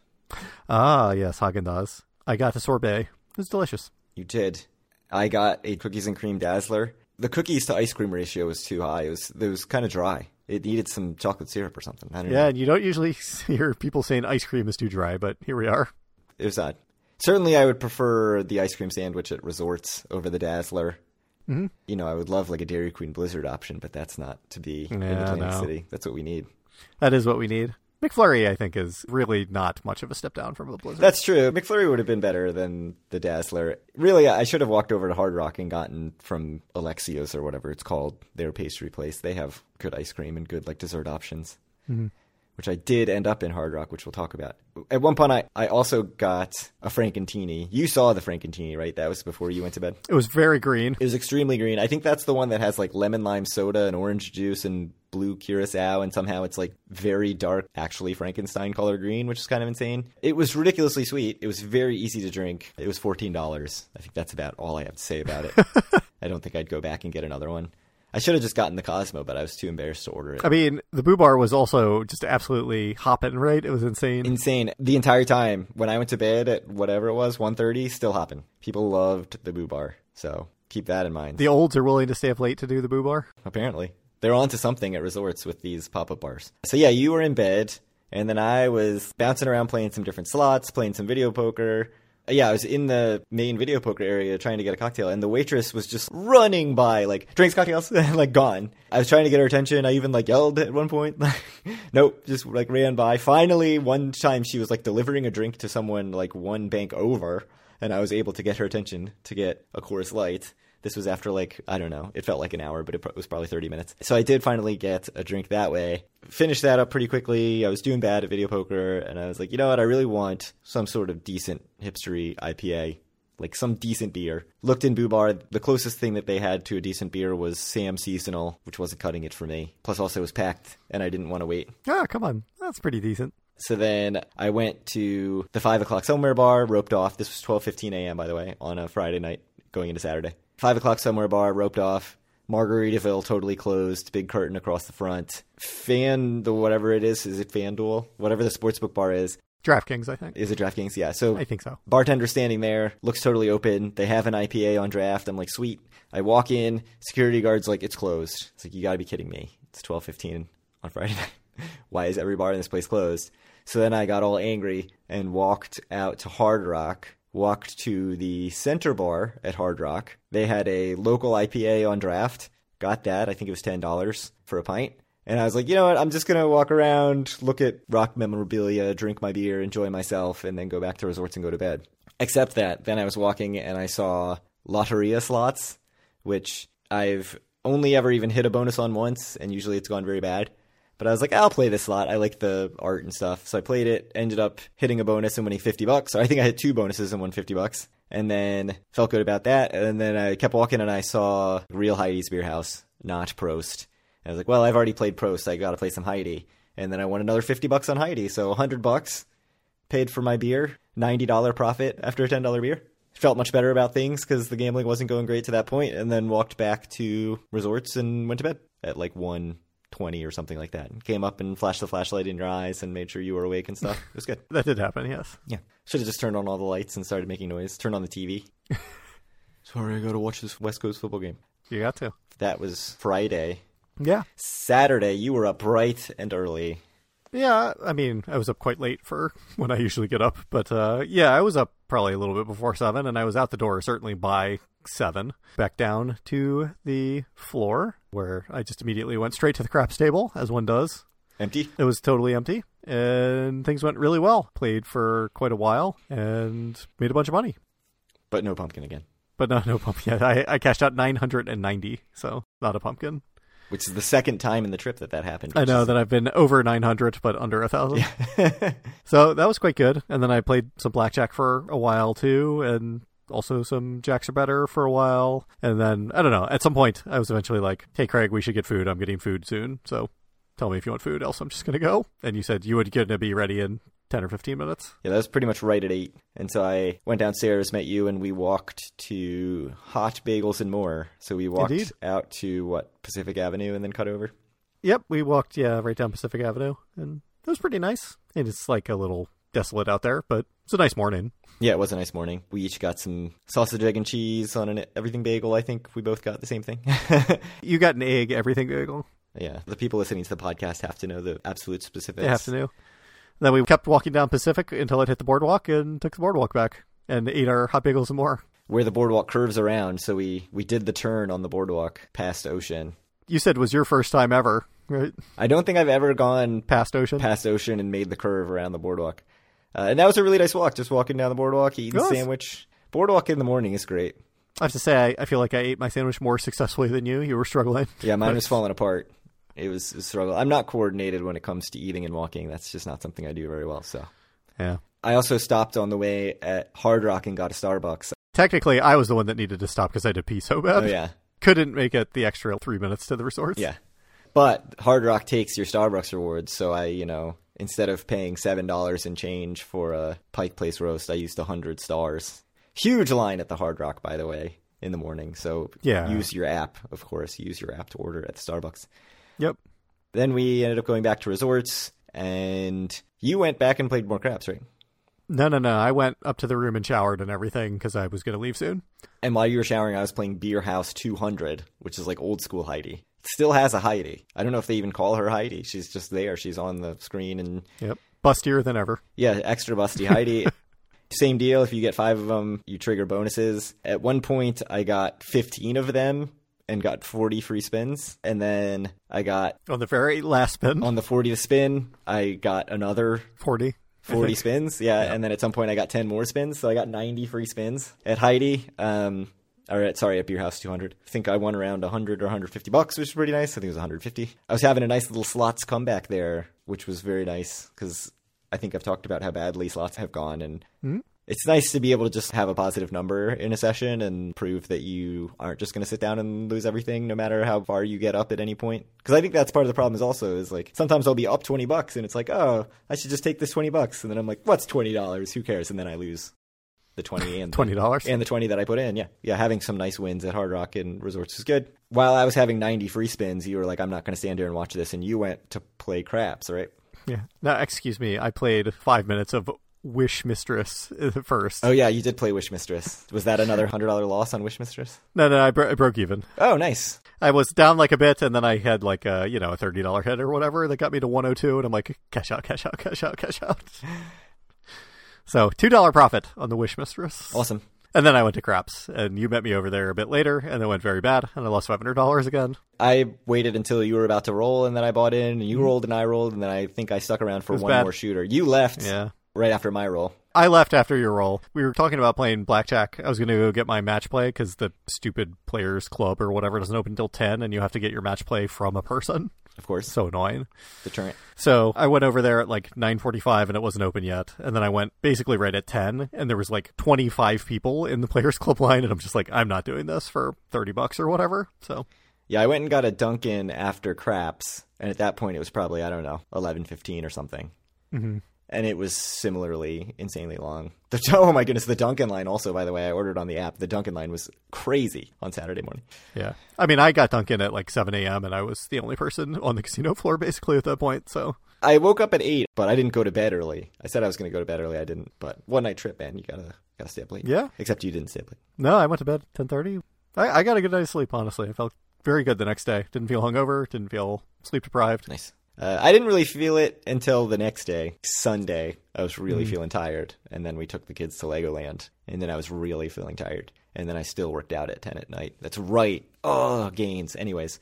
Ah, yes, Haagen-Dazs. I got a sorbet. It was delicious. You did. I got a cookies and cream Dazzler. The cookies to ice cream ratio was too high. It was, it was kind of dry. It needed some chocolate syrup or something. I don't yeah, know. And you don't usually hear people saying ice cream is too dry, but here we are. It was odd. Certainly, I would prefer the ice cream sandwich at Resorts over the Dazzler. Mm-hmm. You know, I would love like a Dairy Queen Blizzard option, but that's not to be yeah, in Atlantic no. City. That's what we need. That is what we need. McFlurry, I think, is really not much of a step down from the Blizzard. That's true. McFlurry would have been better than the Dazzler. Really, I should have walked over to Hard Rock and gotten from Alexios or whatever it's called, their pastry place. They have good ice cream and good like dessert options. Mm-hmm. Which I did end up in Hard Rock, which we'll talk about. At one point, I, I also got a Frankentini. You saw the Frankentini, right? That was before you went to bed? It was very green. It was extremely green. I think that's the one that has like lemon lime soda and orange juice and blue curacao, and somehow it's like very dark, actually Frankenstein color green, which is kind of insane. It was ridiculously sweet. It was very easy to drink. It was fourteen dollars. I think that's about all I have to say about it. I don't think I'd go back and get another one. I should have just gotten the Cosmo, but I was too embarrassed to order it. I mean, the Boo Bar was also just absolutely hopping, right? It was insane. Insane. The entire time. When I went to bed at whatever it was, one thirty, still hopping. People loved the Boo Bar. So keep that in mind. The olds are willing to stay up late to do the Boo Bar? Apparently. They're onto something at Resorts with these pop-up bars. So yeah, you were in bed, and then I was bouncing around playing some different slots, playing some video poker. Yeah, I was in the main video poker area trying to get a cocktail, and the waitress was just running by, like, drinks, cocktails, like, gone. I was trying to get her attention. I even, like, yelled at one point. Nope, just, like, ran by. Finally, one time she was, like, delivering a drink to someone, like, one bank over, and I was able to get her attention to get a Coors Light. This was after, like, I don't know, it felt like an hour, but it was probably thirty minutes. So I did finally get a drink that way. Finished that up pretty quickly. I was doing bad at video poker, and I was like, you know what, I really want some sort of decent hipstery I P A, like some decent beer. Looked in Boo Bar. The closest thing that they had to a decent beer was Sam Seasonal, which wasn't cutting it for me. Plus also it was packed, and I didn't want to wait. Ah, come on. That's pretty decent. So then I went to the five o'clock Somewhere Bar, roped off. This was twelve fifteen a.m., by the way, on a Friday night going into Saturday. five o'clock Somewhere Bar, roped off. Margaritaville totally closed. Big curtain across the front. Fan, the whatever it is, is it FanDuel? Whatever the sportsbook bar is. DraftKings, I think. Is it DraftKings? Yeah. So I think so. Bartender standing there, looks totally open. They have an I P A on draft. I'm like, sweet. I walk in. Security guard's like, it's closed. It's like, you gotta be kidding me. It's twelve fifteen on Friday night. Why is every bar in this place closed? So then I got all angry and walked out to Hard Rock. Walked to the center bar at Hard Rock. They had a local I P A on draft. Got that. I think it was ten dollars for a pint. And I was like, you know what? I'm just going to walk around, look at rock memorabilia, drink my beer, enjoy myself, and then go back to resorts and go to bed. Except that then I was walking and I saw Lotteria slots, which I've only ever even hit a bonus on once, and usually it's gone very bad. But I was like, I'll play this slot. I like the art and stuff. So I played it, ended up hitting a bonus and winning fifty bucks. Or I think I hit two bonuses and won fifty bucks. And then felt good about that. And then I kept walking and I saw Real Heidi's Beer House, not Prost. And I was like, well, I've already played Prost. I got to play some Heidi. And then I won another fifty bucks on Heidi. So one hundred bucks paid for my beer, ninety dollars profit after a ten dollars beer. Felt much better about things because the gambling wasn't going great to that point. And then walked back to resorts and went to bed at like one twenty or something like that. And came up and flashed the flashlight in your eyes and made sure you were awake and stuff. It was good. That did happen, yes. Yeah. Should have just turned on all the lights and started making noise. Turned on the T V. Sorry, I got to watch this West Coast football game. You got to. That was Friday. Yeah. Saturday, you were up bright and early. Yeah, I mean, I was up quite late for when I usually get up. But uh, yeah, I was up probably a little bit before seven, and I was out the door certainly by seven. Back down to the floor, where I just immediately went straight to the craps table, as one does. Empty? It was totally empty, and things went really well. Played for quite a while, and made a bunch of money. But no pumpkin again. But no, no pumpkin. I, I cashed out nine hundred ninety, so not a pumpkin. Which is the second time in the trip that that happened. I know is... that I've been over nine hundred, but under one thousand. Yeah. So that was quite good. And then I played some blackjack for a while, too, and also some jacks are better for a while. And then, I don't know, at some point, I was eventually like, hey, Craig, we should get food. I'm getting food soon. So tell me if you want food, else I'm just going to go. And you said you would get to be ready in ten or fifteen minutes. Yeah, that was pretty much right at eight. And so I went downstairs, met you, and we walked to Hot Bagels and More. So we walked Indeed. out to, what, Pacific Avenue and then cut over? Yep, we walked, yeah, right down Pacific Avenue. And it was pretty nice. And it's like a little desolate out there, but it's a nice morning. Yeah, it was a nice morning. We each got some sausage, egg, and cheese on an everything bagel. I think we both got the same thing. You got an egg, everything bagel. Yeah, the people listening to the podcast have to know the absolute specifics. They have to know. Then we kept walking down Pacific until it hit the boardwalk and took the boardwalk back and ate our hot bagels and more. Where the boardwalk curves around, so we, we did the turn on the boardwalk past Ocean. You said it was your first time ever, right? I don't think I've ever gone past Ocean past Ocean and made the curve around the boardwalk. Uh, and that was a really nice walk, just walking down the boardwalk, eating a sandwich. Boardwalk in the morning is great. I have to say, I, I feel like I ate my sandwich more successfully than you. You were struggling. Yeah, mine was falling apart. It was a struggle. I'm not coordinated when it comes to eating and walking. That's just not something I do very well. So, yeah. I also stopped on the way at Hard Rock and got a Starbucks. Technically, I was the one that needed to stop because I had to pee so bad. Oh, yeah. Couldn't make it the extra three minutes to the resorts. Yeah. But Hard Rock takes your Starbucks rewards. So I, you know, instead of paying seven dollars and change for a Pike Place roast, I used one hundred stars. Huge line at the Hard Rock, by the way, in the morning. So yeah. Use your app, of course. Use your app to order at the Starbucks. Yep. Then we ended up going back to resorts, and you went back and played more craps, right? No, no, no. I went up to the room and showered and everything because I was going to leave soon. And while you were showering, I was playing Beer House two hundred, which is like old school Heidi. Still has a Heidi. I don't know if they even call her Heidi. She's just there. She's on the screen. And yep, bustier than ever. Yeah, extra busty Heidi. Same deal. If you get five of them, you trigger bonuses. At one point, I got fifteen of them and got forty free spins. And then I got... On the very last spin. On the fortieth spin, I got another... forty. forty spins, yeah. yeah. And then at some point I got ten more spins, so I got ninety free spins. At Heidi, um, or at, sorry, at Beer House two hundred. I think I won around one hundred or one hundred fifty bucks, which is pretty nice. I think it was one hundred fifty. I was having a nice little slots comeback there, which was very nice, because I think I've talked about how badly slots have gone, and... Mm-hmm. It's nice to be able to just have a positive number in a session and prove that you aren't just going to sit down and lose everything no matter how far you get up at any point. Because I think that's part of the problem is also is like sometimes I'll be up twenty bucks and it's like, oh, I should just take this twenty bucks. And then I'm like, what's twenty dollars? Who cares? And then I lose the twenty and twenty dollars and the twenty that I put in. Yeah. Yeah. Having some nice wins at Hard Rock and resorts is good. While I was having ninety free spins, you were like, I'm not going to stand here and watch this. And you went to play craps, right? Yeah. Now, excuse me. I played five minutes of Wish Mistress first. Oh, yeah, you did play Wish Mistress. Was that another one hundred dollars loss on Wish Mistress? No, no, I, bro- I broke even. Oh, nice. I was down like a bit, and then I had like a, you know, a thirty dollars hit or whatever that got me to one oh two, and I'm like, cash out, cash out, cash out, cash out. So, two dollars profit on the Wish Mistress. Awesome. And then I went to Craps, and you met me over there a bit later, and it went very bad, and I lost five hundred dollars again. I waited until you were about to roll, and then I bought in, and you rolled, and I rolled, and then I think I stuck around for one bad. more shooter. You left Yeah. right after my roll. I left after your roll. We were talking about playing blackjack. I was going to go get my match play because the stupid players club or whatever doesn't open until ten, and you have to get your match play from a person. Of course. So annoying. Deterrent. So I went over there at like nine forty-five and it wasn't open yet. And then I went basically right at ten and there was like twenty-five people in the Players Club line. And I'm just like, I'm not doing this for thirty bucks or whatever. So yeah, I went and got a Dunkin' after Craps. And at that point, it was probably, I don't know, eleven fifteen or something. Mm-hmm. And it was similarly insanely long. The, oh my goodness, the Dunkin' line also, by the way, I ordered on the app. The Dunkin' line was crazy on Saturday morning. Yeah. I mean, I got Dunkin' at like seven a.m. and I was the only person on the casino floor basically at that point. So I woke up at eight, but I didn't go to bed early. I said I was going to go to bed early. I didn't. But one night trip, man, you gotta gotta stay up late. Yeah. Except you didn't stay up late. No, I went to bed at ten thirty. I, I got a good night's sleep, honestly. I felt very good the next day. Didn't feel hungover. Didn't feel sleep deprived. Nice. Uh, I didn't really feel it until the next day, Sunday. I was really mm. feeling tired. And then we took the kids to Legoland. And then I was really feeling tired. And then I still worked out at ten at night. That's right. Oh, gains. Anyways,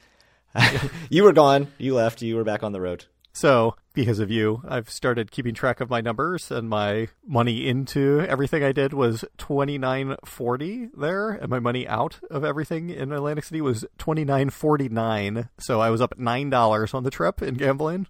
you were gone. You left. You were back on the road. So, because of you, I've started keeping track of my numbers, and my money into everything I did was twenty-nine forty there, and my money out of everything in Atlantic City was twenty-nine forty-nine. So I was up nine dollars on the trip in gambling.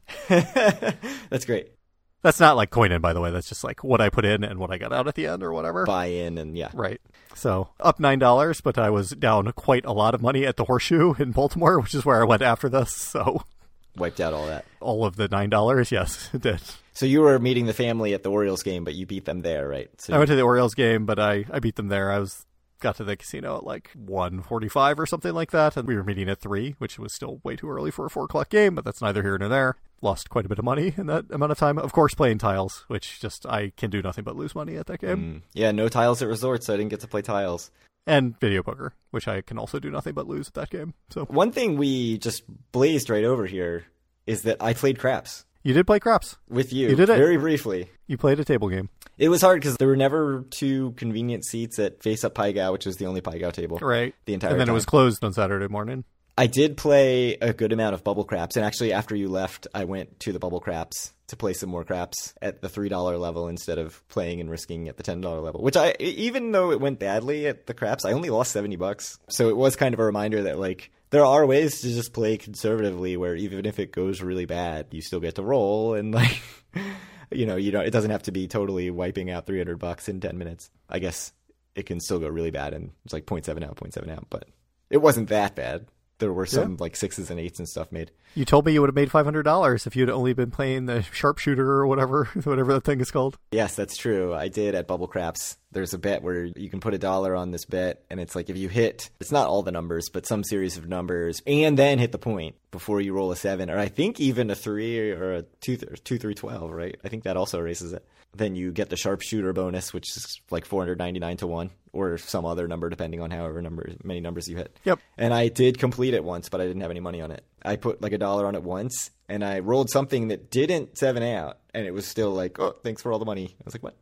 That's great. That's not like coin in, by the way. That's just like what I put in and what I got out at the end or whatever. Buy in and yeah. Right. So up nine dollars, but I was down quite a lot of money at the Horseshoe in Baltimore, which is where I went after this. So wiped out all that. All of the nine dollars, yes, it did. So you were meeting the family at the Orioles game, but you beat them there, right? So I went to the Orioles game, but I, I beat them there. I was got to the casino at like one forty-five or something like that, and we were meeting at three, which was still way too early for a four o'clock game, but that's neither here nor there. Lost quite a bit of money in that amount of time. Of course, playing tiles, which just I can do nothing but lose money at that game. Mm. Yeah, no tiles at resorts, so I didn't get to play tiles. And video poker, which I can also do nothing but lose at that game. So one thing we just blazed right over here is that I played craps. You did play craps. With you. You did it. Very briefly. You played a table game. It was hard because there were never two convenient seats at Face Up Pai Gow, which was the only Pai Gow table. Right. The entire And then time. it was closed on Saturday morning. I did play a good amount of bubble craps. And actually, after you left, I went to the bubble craps to play some more craps at the three dollar level instead of playing and risking at the ten dollar level. Which I, even though it went badly at the craps, I only lost seventy bucks. So it was kind of a reminder that, like, there are ways to just play conservatively where even if it goes really bad, you still get to roll and, like, you know, you don't, it doesn't have to be totally wiping out three hundred bucks in ten minutes. I guess it can still go really bad and it's like zero point seven out, zero point seven out, but it wasn't that bad. There were some yeah. like sixes and eights and stuff made. You told me you would have made five hundred dollars if you'd only been playing the sharpshooter or whatever, whatever that thing is called. Yes, that's true. I did at Bubble Craps. There's a bet where you can put a dollar on this bet, and it's like if you hit, it's not all the numbers, but some series of numbers, and then hit the point before you roll a seven, or I think even a three or a two, two, three, twelve, right? I think that also raises it. Then you get the sharpshooter bonus, which is like four hundred ninety-nine to one, or some other number depending on however number, many numbers you hit. Yep. And I did complete it once, but I didn't have any money on it. I put like a dollar on it once, and I rolled something that didn't seven out, and it was still like, oh, thanks for all the money. I was like, what?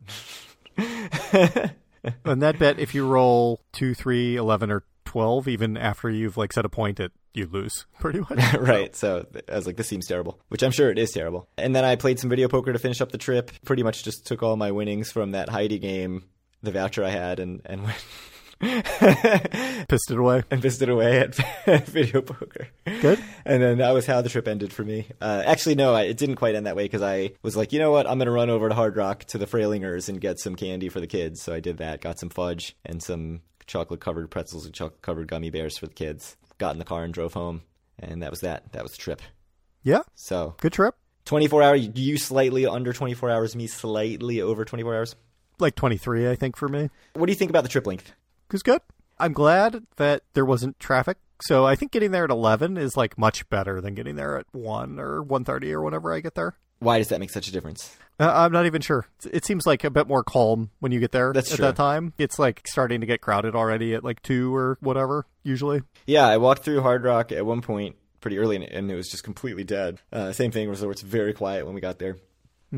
And that bet, if you roll two, three, eleven, or twelve, even after you've like set a point, it you lose pretty much. Right. So I was like, this seems terrible, which I'm sure it is terrible. And then I played some video poker to finish up the trip. Pretty much just took all my winnings from that Heidi game, the voucher I had, and and went. Pissed it away. And pissed it away at video poker. Good. And then that was how the trip ended for me. Uh, actually, no, I, it didn't quite end that way because I was like, you know what? I'm going to run over to Hard Rock to the Frailingers and get some candy for the kids. So I did that. Got some fudge and some chocolate-covered pretzels and chocolate-covered gummy bears for the kids. Got in the car and drove home. And that was that. That was the trip. Yeah. So. Good trip. twenty-four hours. You slightly under twenty-four hours. Me slightly over twenty-four hours. Like twenty-three, I think, for me. What do you think about the trip length? It was good. I'm glad that there wasn't traffic. So I think getting there at eleven is like much better than getting there at one or one thirty or whenever I get there. Why does that make such a difference? Uh, I'm not even sure. It seems like a bit more calm when you get there. That's at true. that time. It's like starting to get crowded already at like two or whatever, usually. Yeah, I walked through Hard Rock at one point pretty early and it was just completely dead. Uh, same thing, Resort's very quiet when we got there. Mm-hmm.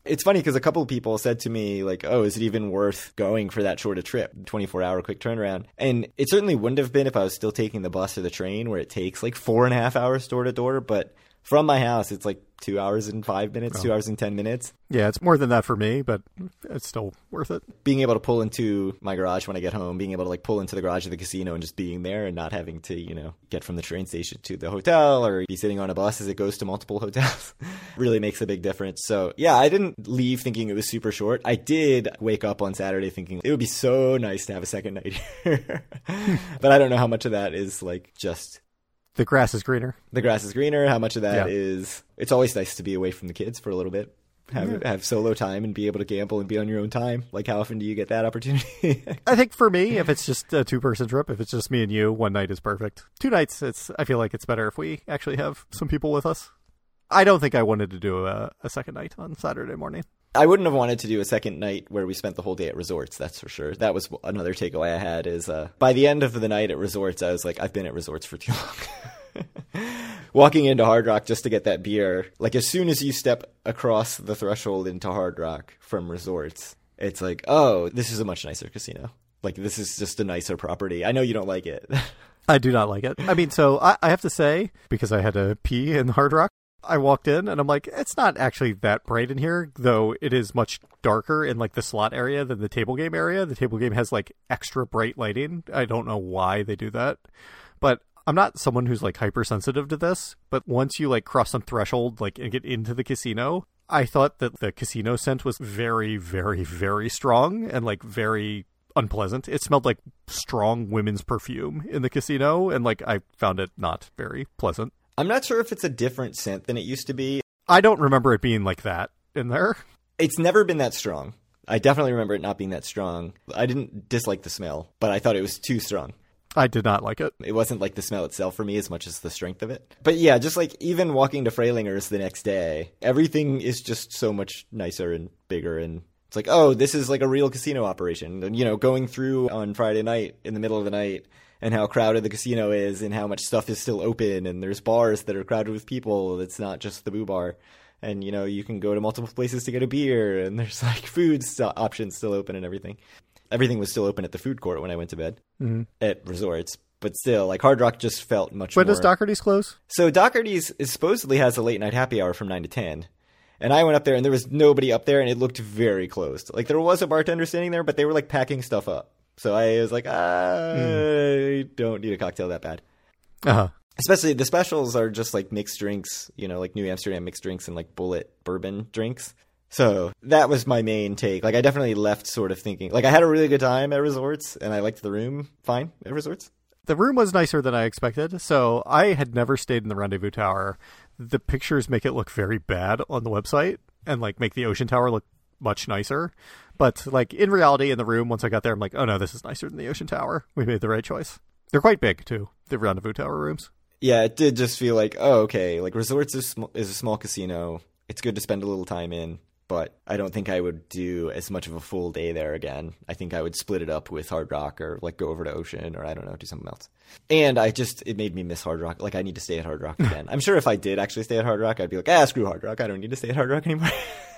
It's funny because a couple of people said to me, like, oh, is it even worth going for that short a trip? twenty-four hour quick turnaround. And it certainly wouldn't have been if I was still taking the bus or the train where it takes like four and a half hours door to door. But from my house, it's like two hours and five minutes, oh. two hours and ten minutes. Yeah, it's more than that for me, but it's still worth it. Being able to pull into my garage when I get home, being able to like pull into the garage of the casino and just being there and not having to, you know, get from the train station to the hotel or be sitting on a bus as it goes to multiple hotels really makes a big difference. So yeah, I didn't leave thinking it was super short. I did wake up on Saturday thinking it would be so nice to have a second night here. But I don't know how much of that is like just... The grass is greener. The grass is greener. How much of that yeah. is... It's always nice to be away from the kids for a little bit. Have yeah. have solo time and be able to gamble and be on your own time. Like, how often do you get that opportunity? I think for me, if it's just a two-person trip, if it's just me and you, one night is perfect. Two nights, it's. I feel like it's better if we actually have some people with us. I don't think I wanted to do a, a second night on Saturday morning. I wouldn't have wanted to do a second night where we spent the whole day at resorts, that's for sure. That was another takeaway I had is uh, by the end of the night at resorts, I was like, I've been at resorts for too long. Walking into Hard Rock just to get that beer, like as soon as you step across the threshold into Hard Rock from resorts, it's like, oh, this is a much nicer casino. Like, this is just a nicer property. I know you don't like it. I do not like it. I mean, so I, I have to say, because I had to pee in Hard Rock, I walked in and I'm like, it's not actually that bright in here, though it is much darker in like the slot area than the table game area. The table game has like extra bright lighting. I don't know why they do that, but I'm not someone who's like hypersensitive to this. But once you like cross some threshold, like and get into the casino, I thought that the casino scent was very, very, very strong and like very unpleasant. It smelled like strong women's perfume in the casino. And like, I found it not very pleasant. I'm not sure if it's a different scent than it used to be. I don't remember it being like that in there. It's never been that strong. I definitely remember it not being that strong. I didn't dislike the smell, but I thought it was too strong. I did not like it. It wasn't like the smell itself for me as much as the strength of it. But yeah, just like even walking to Freilingers the next day, everything is just so much nicer and bigger. And it's like, oh, this is like a real casino operation. And, you know, going through on Friday night in the middle of the night and how crowded the casino is and how much stuff is still open. And there's bars that are crowded with people. It's not just the Boo Bar. And, you know, you can go to multiple places to get a beer. And there's like food st- options still open and everything. Everything was still open at the food court when I went to bed mm-hmm. at resorts. But still, like, Hard Rock just felt much when more... When does Doherty's close? So Doherty's is supposedly has a late night happy hour from nine to ten. And I went up there and there was nobody up there and it looked very closed. Like, there was a bartender standing there, but they were, like, packing stuff up. So I was like, I mm. don't need a cocktail that bad. Uh-huh. Especially the specials are just, like, mixed drinks, you know, like New Amsterdam mixed drinks and, like, Bullet bourbon drinks. So that was my main take. Like, I definitely left sort of thinking, like, I had a really good time at resorts and I liked the room fine at resorts. The room was nicer than I expected. So I had never stayed in the Rendezvous Tower. The pictures make it look very bad on the website and like make the Ocean Tower look much nicer. But like in reality in the room, once I got there, I'm like, oh no, this is nicer than the Ocean Tower. We made the right choice. They're quite big too, the Rendezvous Tower rooms. Yeah, it did just feel like, oh, okay, like resorts is, sm- is a small casino. It's good to spend a little time in. But I don't think I would do as much of a full day there again. I think I would split it up with Hard Rock or like go over to Ocean or I don't know, do something else. And I just, it made me miss Hard Rock. Like I need to stay at Hard Rock again. I'm sure if I did actually stay at Hard Rock, I'd be like, ah, screw Hard Rock. I don't need to stay at Hard Rock anymore.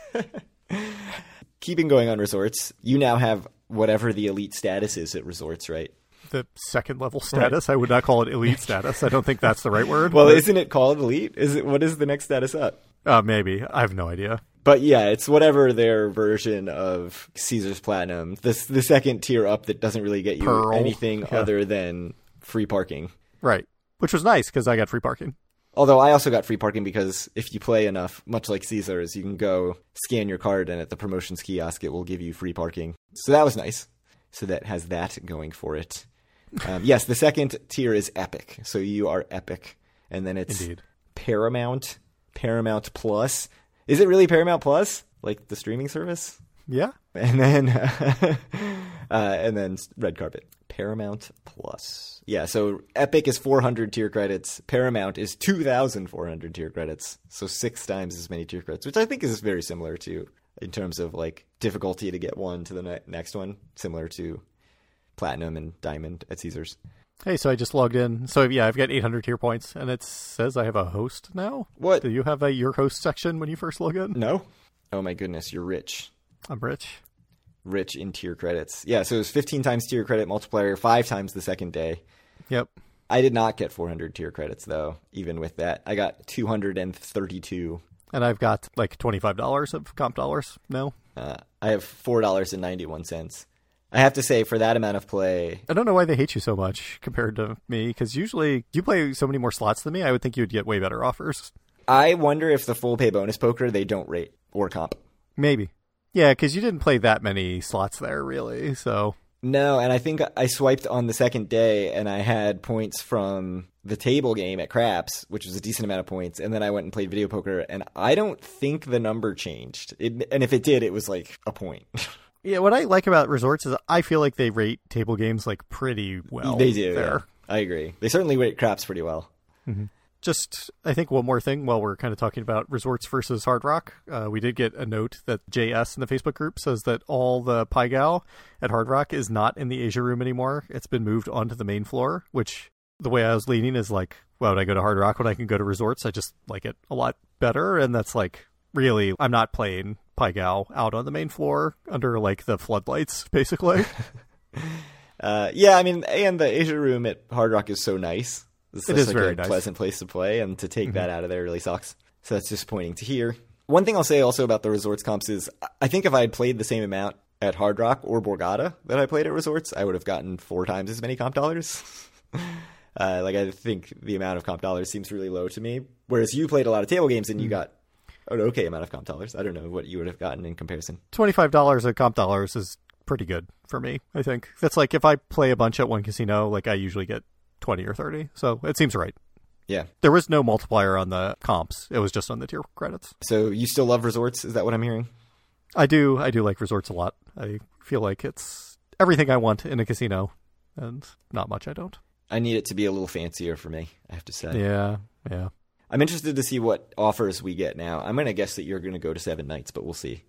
Keeping going on resorts, you now have whatever the elite status is at resorts, right? The second level status. Right. I would not call it elite status. I don't think that's the right word. Well, but... isn't it called elite? Is it? What is the next status up? Uh, maybe. I have no idea. But yeah, it's whatever their version of Caesars Platinum. This the second tier up that doesn't really get you Pearl. anything yeah. other than free parking. Right. Which was nice because I got free parking. Although I also got free parking because if you play enough, much like Caesars, you can go scan your card and at the promotions kiosk it will give you free parking. So that was nice. So that has that going for it. Um, yes, the second tier is Epic. So you are Epic. And then it's Indeed. Paramount, Paramount Plus. Is it really Paramount Plus? Like the streaming service? Yeah. And then uh, and then Red Carpet. Paramount Plus. Yeah, so Epic is four hundred tier credits. Paramount is two thousand four hundred tier credits. So six times as many tier credits, which I think is very similar to, in terms of like difficulty to get one to the ne- next one, similar to Platinum and Diamond at Caesars. Hey, so I just logged in. So yeah, I've got eight hundred tier points, and it says I have a host now. What? Do you have a your host section when you first log in? No. Oh my goodness, you're rich. I'm rich. Rich in tier credits. Yeah, so it was fifteen times tier credit multiplier, five times the second day. Yep. I did not get four hundred tier credits, though, even with that. I got two hundred thirty-two. And I've got like twenty-five dollars of comp dollars now. Uh, I have four dollars and ninety-one cents. I have to say, for that amount of play... I don't know why they hate you so much compared to me, because usually you play so many more slots than me, I would think you'd get way better offers. I wonder if the full pay bonus poker, they don't rate or comp. Maybe. Yeah, because you didn't play that many slots there, really, so... No, and I think I swiped on the second day, and I had points from the table game at Craps, which was a decent amount of points, and then I went and played video poker, and I don't think the number changed. It, and if it did, it was like a point. Yeah, what I like about Resorts is I feel like they rate table games like pretty well. They do, there. Yeah. I agree. They certainly rate Craps pretty well. Mm-hmm. Just, I think one more thing while we're kind of talking about Resorts versus Hard Rock. Uh, we did get a note that J S in the Facebook group says that all the Pai Gow at Hard Rock is not in the Asia room anymore. It's been moved onto the main floor, which the way I was leaning is like, why would I go to Hard Rock when I can go to Resorts? I just like it a lot better. And that's like, really, I'm not playing Pai Gow out on the main floor under like the floodlights, basically. uh, yeah, I mean, and the Asia room at Hard Rock is so nice. It's it is like very a nice. Pleasant place to play, and to take mm-hmm. that out of there really sucks. So that's disappointing to hear. One thing I'll say also about the Resorts comps is I think if I had played the same amount at Hard Rock or Borgata that I played at Resorts, I would have gotten four times as many comp dollars. uh, like I think the amount of comp dollars seems really low to me, whereas you played a lot of table games and you mm-hmm. got an okay amount of comp dollars. I don't know what you would have gotten in comparison. twenty-five dollars of comp dollars is pretty good for me, I think. That's like if I play a bunch at one casino, like I usually get twenty or thirty. So it seems right. Yeah. There was no multiplier on the comps. It was just on the tier credits. So you still love Resorts? Is that what I'm hearing? I do. I do like Resorts a lot. I feel like it's everything I want in a casino, and not much I don't. I need it to be a little fancier for me, I have to say. Yeah, yeah. I'm interested to see what offers we get now. I'm going to guess that you're going to go to Seven Nights, but we'll see.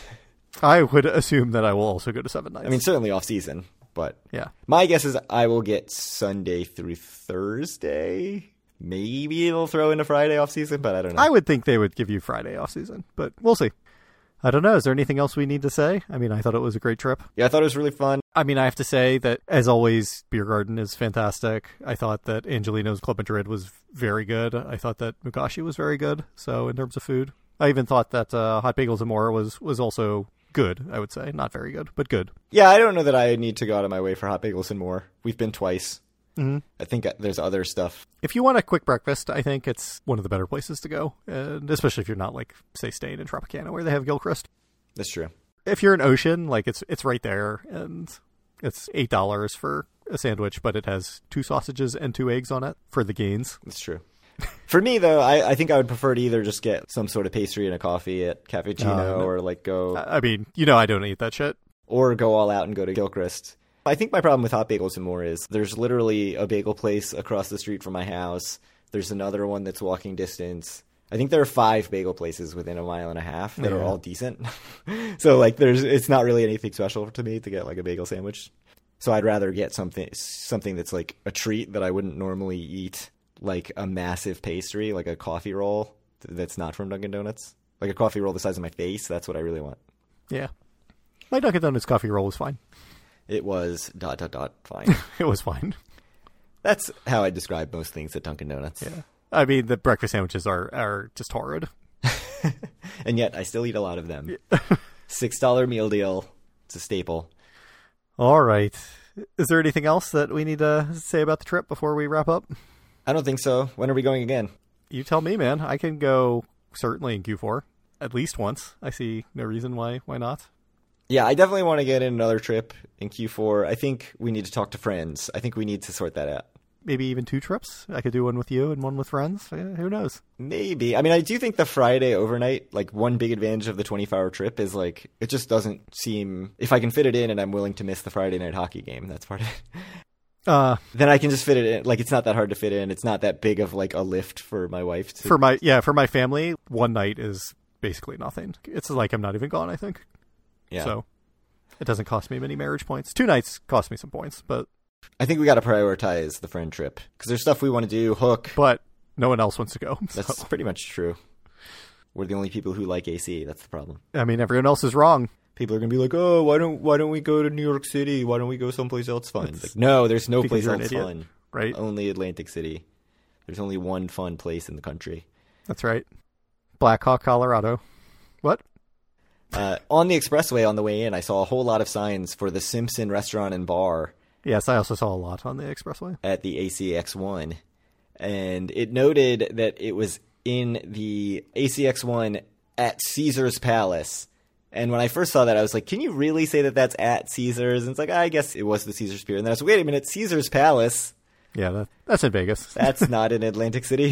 I would assume that I will also go to Seven Nights. I mean, certainly off-season, but yeah. My guess is I will get Sunday through Thursday. Maybe it'll throw in a Friday off-season, but I don't know. I would think they would give you Friday off-season, but we'll see. I don't know. Is there anything else we need to say? I mean, I thought it was a great trip. Yeah, I thought it was really fun. I mean, I have to say that, as always, Beer Garden is fantastic. I thought that Angelino's Club Madrid was very good. I thought that Mugashi was very good, so in terms of food. I even thought that uh, Hot Bagels and More was, was also good, I would say. Not very good, but good. Yeah, I don't know that I need to go out of my way for Hot Bagels and More. We've been twice. Mm-hmm. I think there's other stuff. If you want a quick breakfast, I think it's one of the better places to go, and especially if you're not, like, say, staying in Tropicana where they have Gilchrist. That's true. If you're in Ocean, like, it's it's right there, and it's eight dollars for a sandwich, but it has two sausages and two eggs on it for the gains. That's true. For me, though, I, I think I would prefer to either just get some sort of pastry and a coffee at Cafecino uh, no. or, like, go... I mean, you know I don't eat that shit. Or go all out and go to Gilchrist. I think my problem with Hot Bagels and More is there's literally a bagel place across the street from my house. There's another one that's walking distance. I think there are five bagel places within a mile and a half that yeah. are all decent. So, like, there's it's not really anything special to me to get, like, a bagel sandwich. So I'd rather get something something that's, like, a treat that I wouldn't normally eat, like a massive pastry, like a coffee roll that's not from Dunkin' Donuts. Like a coffee roll the size of my face. That's what I really want. Yeah. My Dunkin' Donuts coffee roll was fine. It was dot, dot, dot, fine. It was fine. That's how I describe most things at Dunkin' Donuts. Yeah. I mean, the breakfast sandwiches are, are just horrid. And yet, I still eat a lot of them. six dollar meal deal. It's a staple. All right. Is there anything else that we need to say about the trip before we wrap up? I don't think so. When are we going again? You tell me, man. I can go certainly in Q four. At least once. I see no reason why why not. Yeah, I definitely want to get in another trip in Q four. I think we need to talk to friends. I think we need to sort that out. Maybe even two trips. I could do one with you and one with friends. Yeah, who knows? Maybe. I mean, I do think the Friday overnight, like, one big advantage of the twenty-four hour trip is, like, it just doesn't seem... If I can fit it in and I'm willing to miss the Friday night hockey game, that's part of it. Uh, then I can just fit it in. Like, it's not that hard to fit in. It's not that big of, like, a lift for my wife to... For my, yeah, for my family, one night is basically nothing. It's like I'm not even gone, I think. Yeah. So, it doesn't cost me many marriage points. Two nights cost me some points, but... I think we got to prioritize the friend trip because there's stuff we want to do. Hook, but no one else wants to go. That's so. pretty much true. We're the only people who like A C. That's the problem. I mean, everyone else is wrong. People are gonna be like, "Oh, why don't why don't we go to New York City? Why don't we go someplace else fun?" Like, no, there's no place else fun. Right? Only Atlantic City. There's only one fun place in the country. That's right. Blackhawk, Colorado. What? Uh, on the expressway on the way in, I saw a whole lot of signs for the Simpson Restaurant and Bar. Yes, I also saw a lot on the expressway. At the A C X one. And it noted that it was in the A C X one at Caesar's Palace. And when I first saw that, I was like, can you really say that that's at Caesar's? And it's like, I guess it was the Caesar's Pier. And then I was like, wait a minute, Caesar's Palace? Yeah, that, that's in Vegas. That's not in Atlantic City.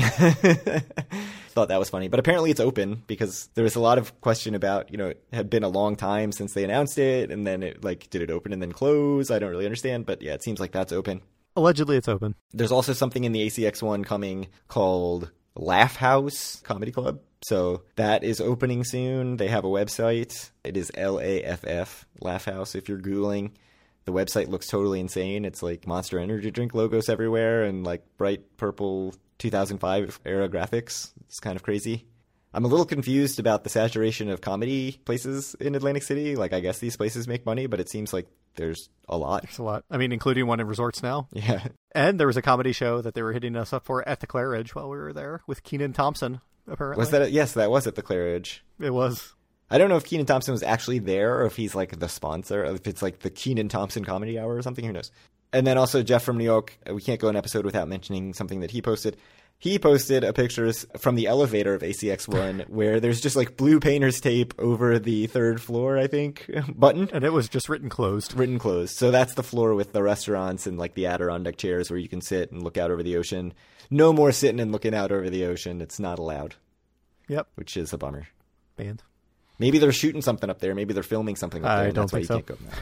Thought that was funny. But apparently it's open because there was a lot of question about, you know, it had been a long time since they announced it. And then it, like, did it open and then close? I don't really understand. But yeah, it seems like that's open. Allegedly it's open. There's also something in the A C X one coming called Laugh House Comedy Club. So that is opening soon. They have a website. It is L A F F, Laugh House, if you're Googling. The website looks totally insane. It's like Monster Energy drink logos everywhere and like bright purple two thousand five era graphics. It's kind of crazy. I'm a little confused about the saturation of comedy places in Atlantic City. Like, I guess these places make money, but it seems like there's a lot. There's a lot. I mean, including one in resorts now. Yeah. And there was a comedy show that they were hitting us up for at the Claridge while we were there with Kenan Thompson, apparently. Was that? A, yes, that was at the Claridge. It was. I don't know if Kenan Thompson was actually there or if he's like the sponsor, or if it's like the Kenan Thompson Comedy Hour or something. Who knows? And then also Jeff from New York. We can't go an episode without mentioning something that he posted. He posted a pictures from the elevator of A C X one where there's just like blue painter's tape over the third floor, I think, button. And it was just written closed. Written closed. So that's the floor with the restaurants and like the Adirondack chairs where you can sit and look out over the ocean. No more sitting and looking out over the ocean. It's not allowed. Yep. Which is a bummer. Banned. Maybe they're shooting something up there. Maybe they're filming something up there. I and don't that's think why you so. can't go now.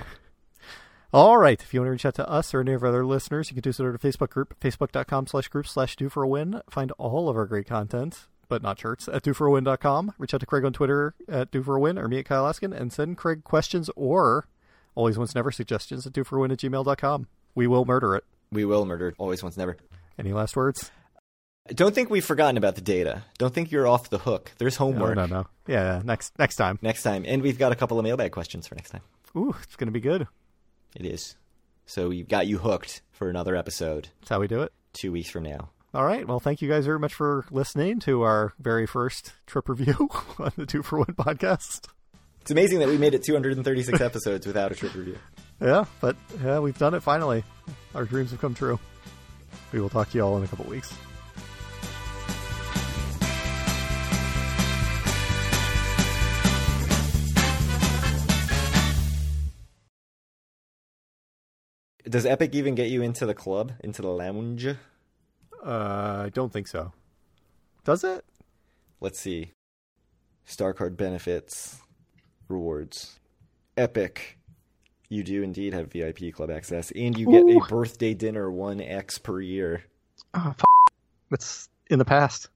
All right. If you want to reach out to us or any of our other listeners, you can do so at our Facebook group, facebook.com slash group slash do for a win. Find all of our great content, but not shirts, at do for a win dot com. Reach out to Craig on Twitter at do for a win or me at Kyle Askin, and send Craig questions or always once never suggestions at do for a win at gmail dot com. We will murder it. We will murder always once never. Any last words? Don't think we've forgotten about the data. Don't think you're off the hook. There's homework. No, no, no. Yeah, next next time. Next time. And we've got a couple of mailbag questions for next time. Ooh, it's going to be good. It is. So we've got you hooked for another episode. That's how we do it. Two weeks from now. All right. Well, thank you guys very much for listening to our very first trip review on the Two for One podcast. It's amazing that we made it two hundred thirty-six episodes without a trip review. Yeah, but yeah, we've done it finally. Our dreams have come true. We will talk to you all in a couple weeks. Does Epic even get you into the club, into the lounge? Uh, I don't think so. Does it? Let's see. Star card benefits, rewards. Epic. You do indeed have V I P club access, and you get Ooh. a birthday dinner one X per year. Oh, f- That's in the past.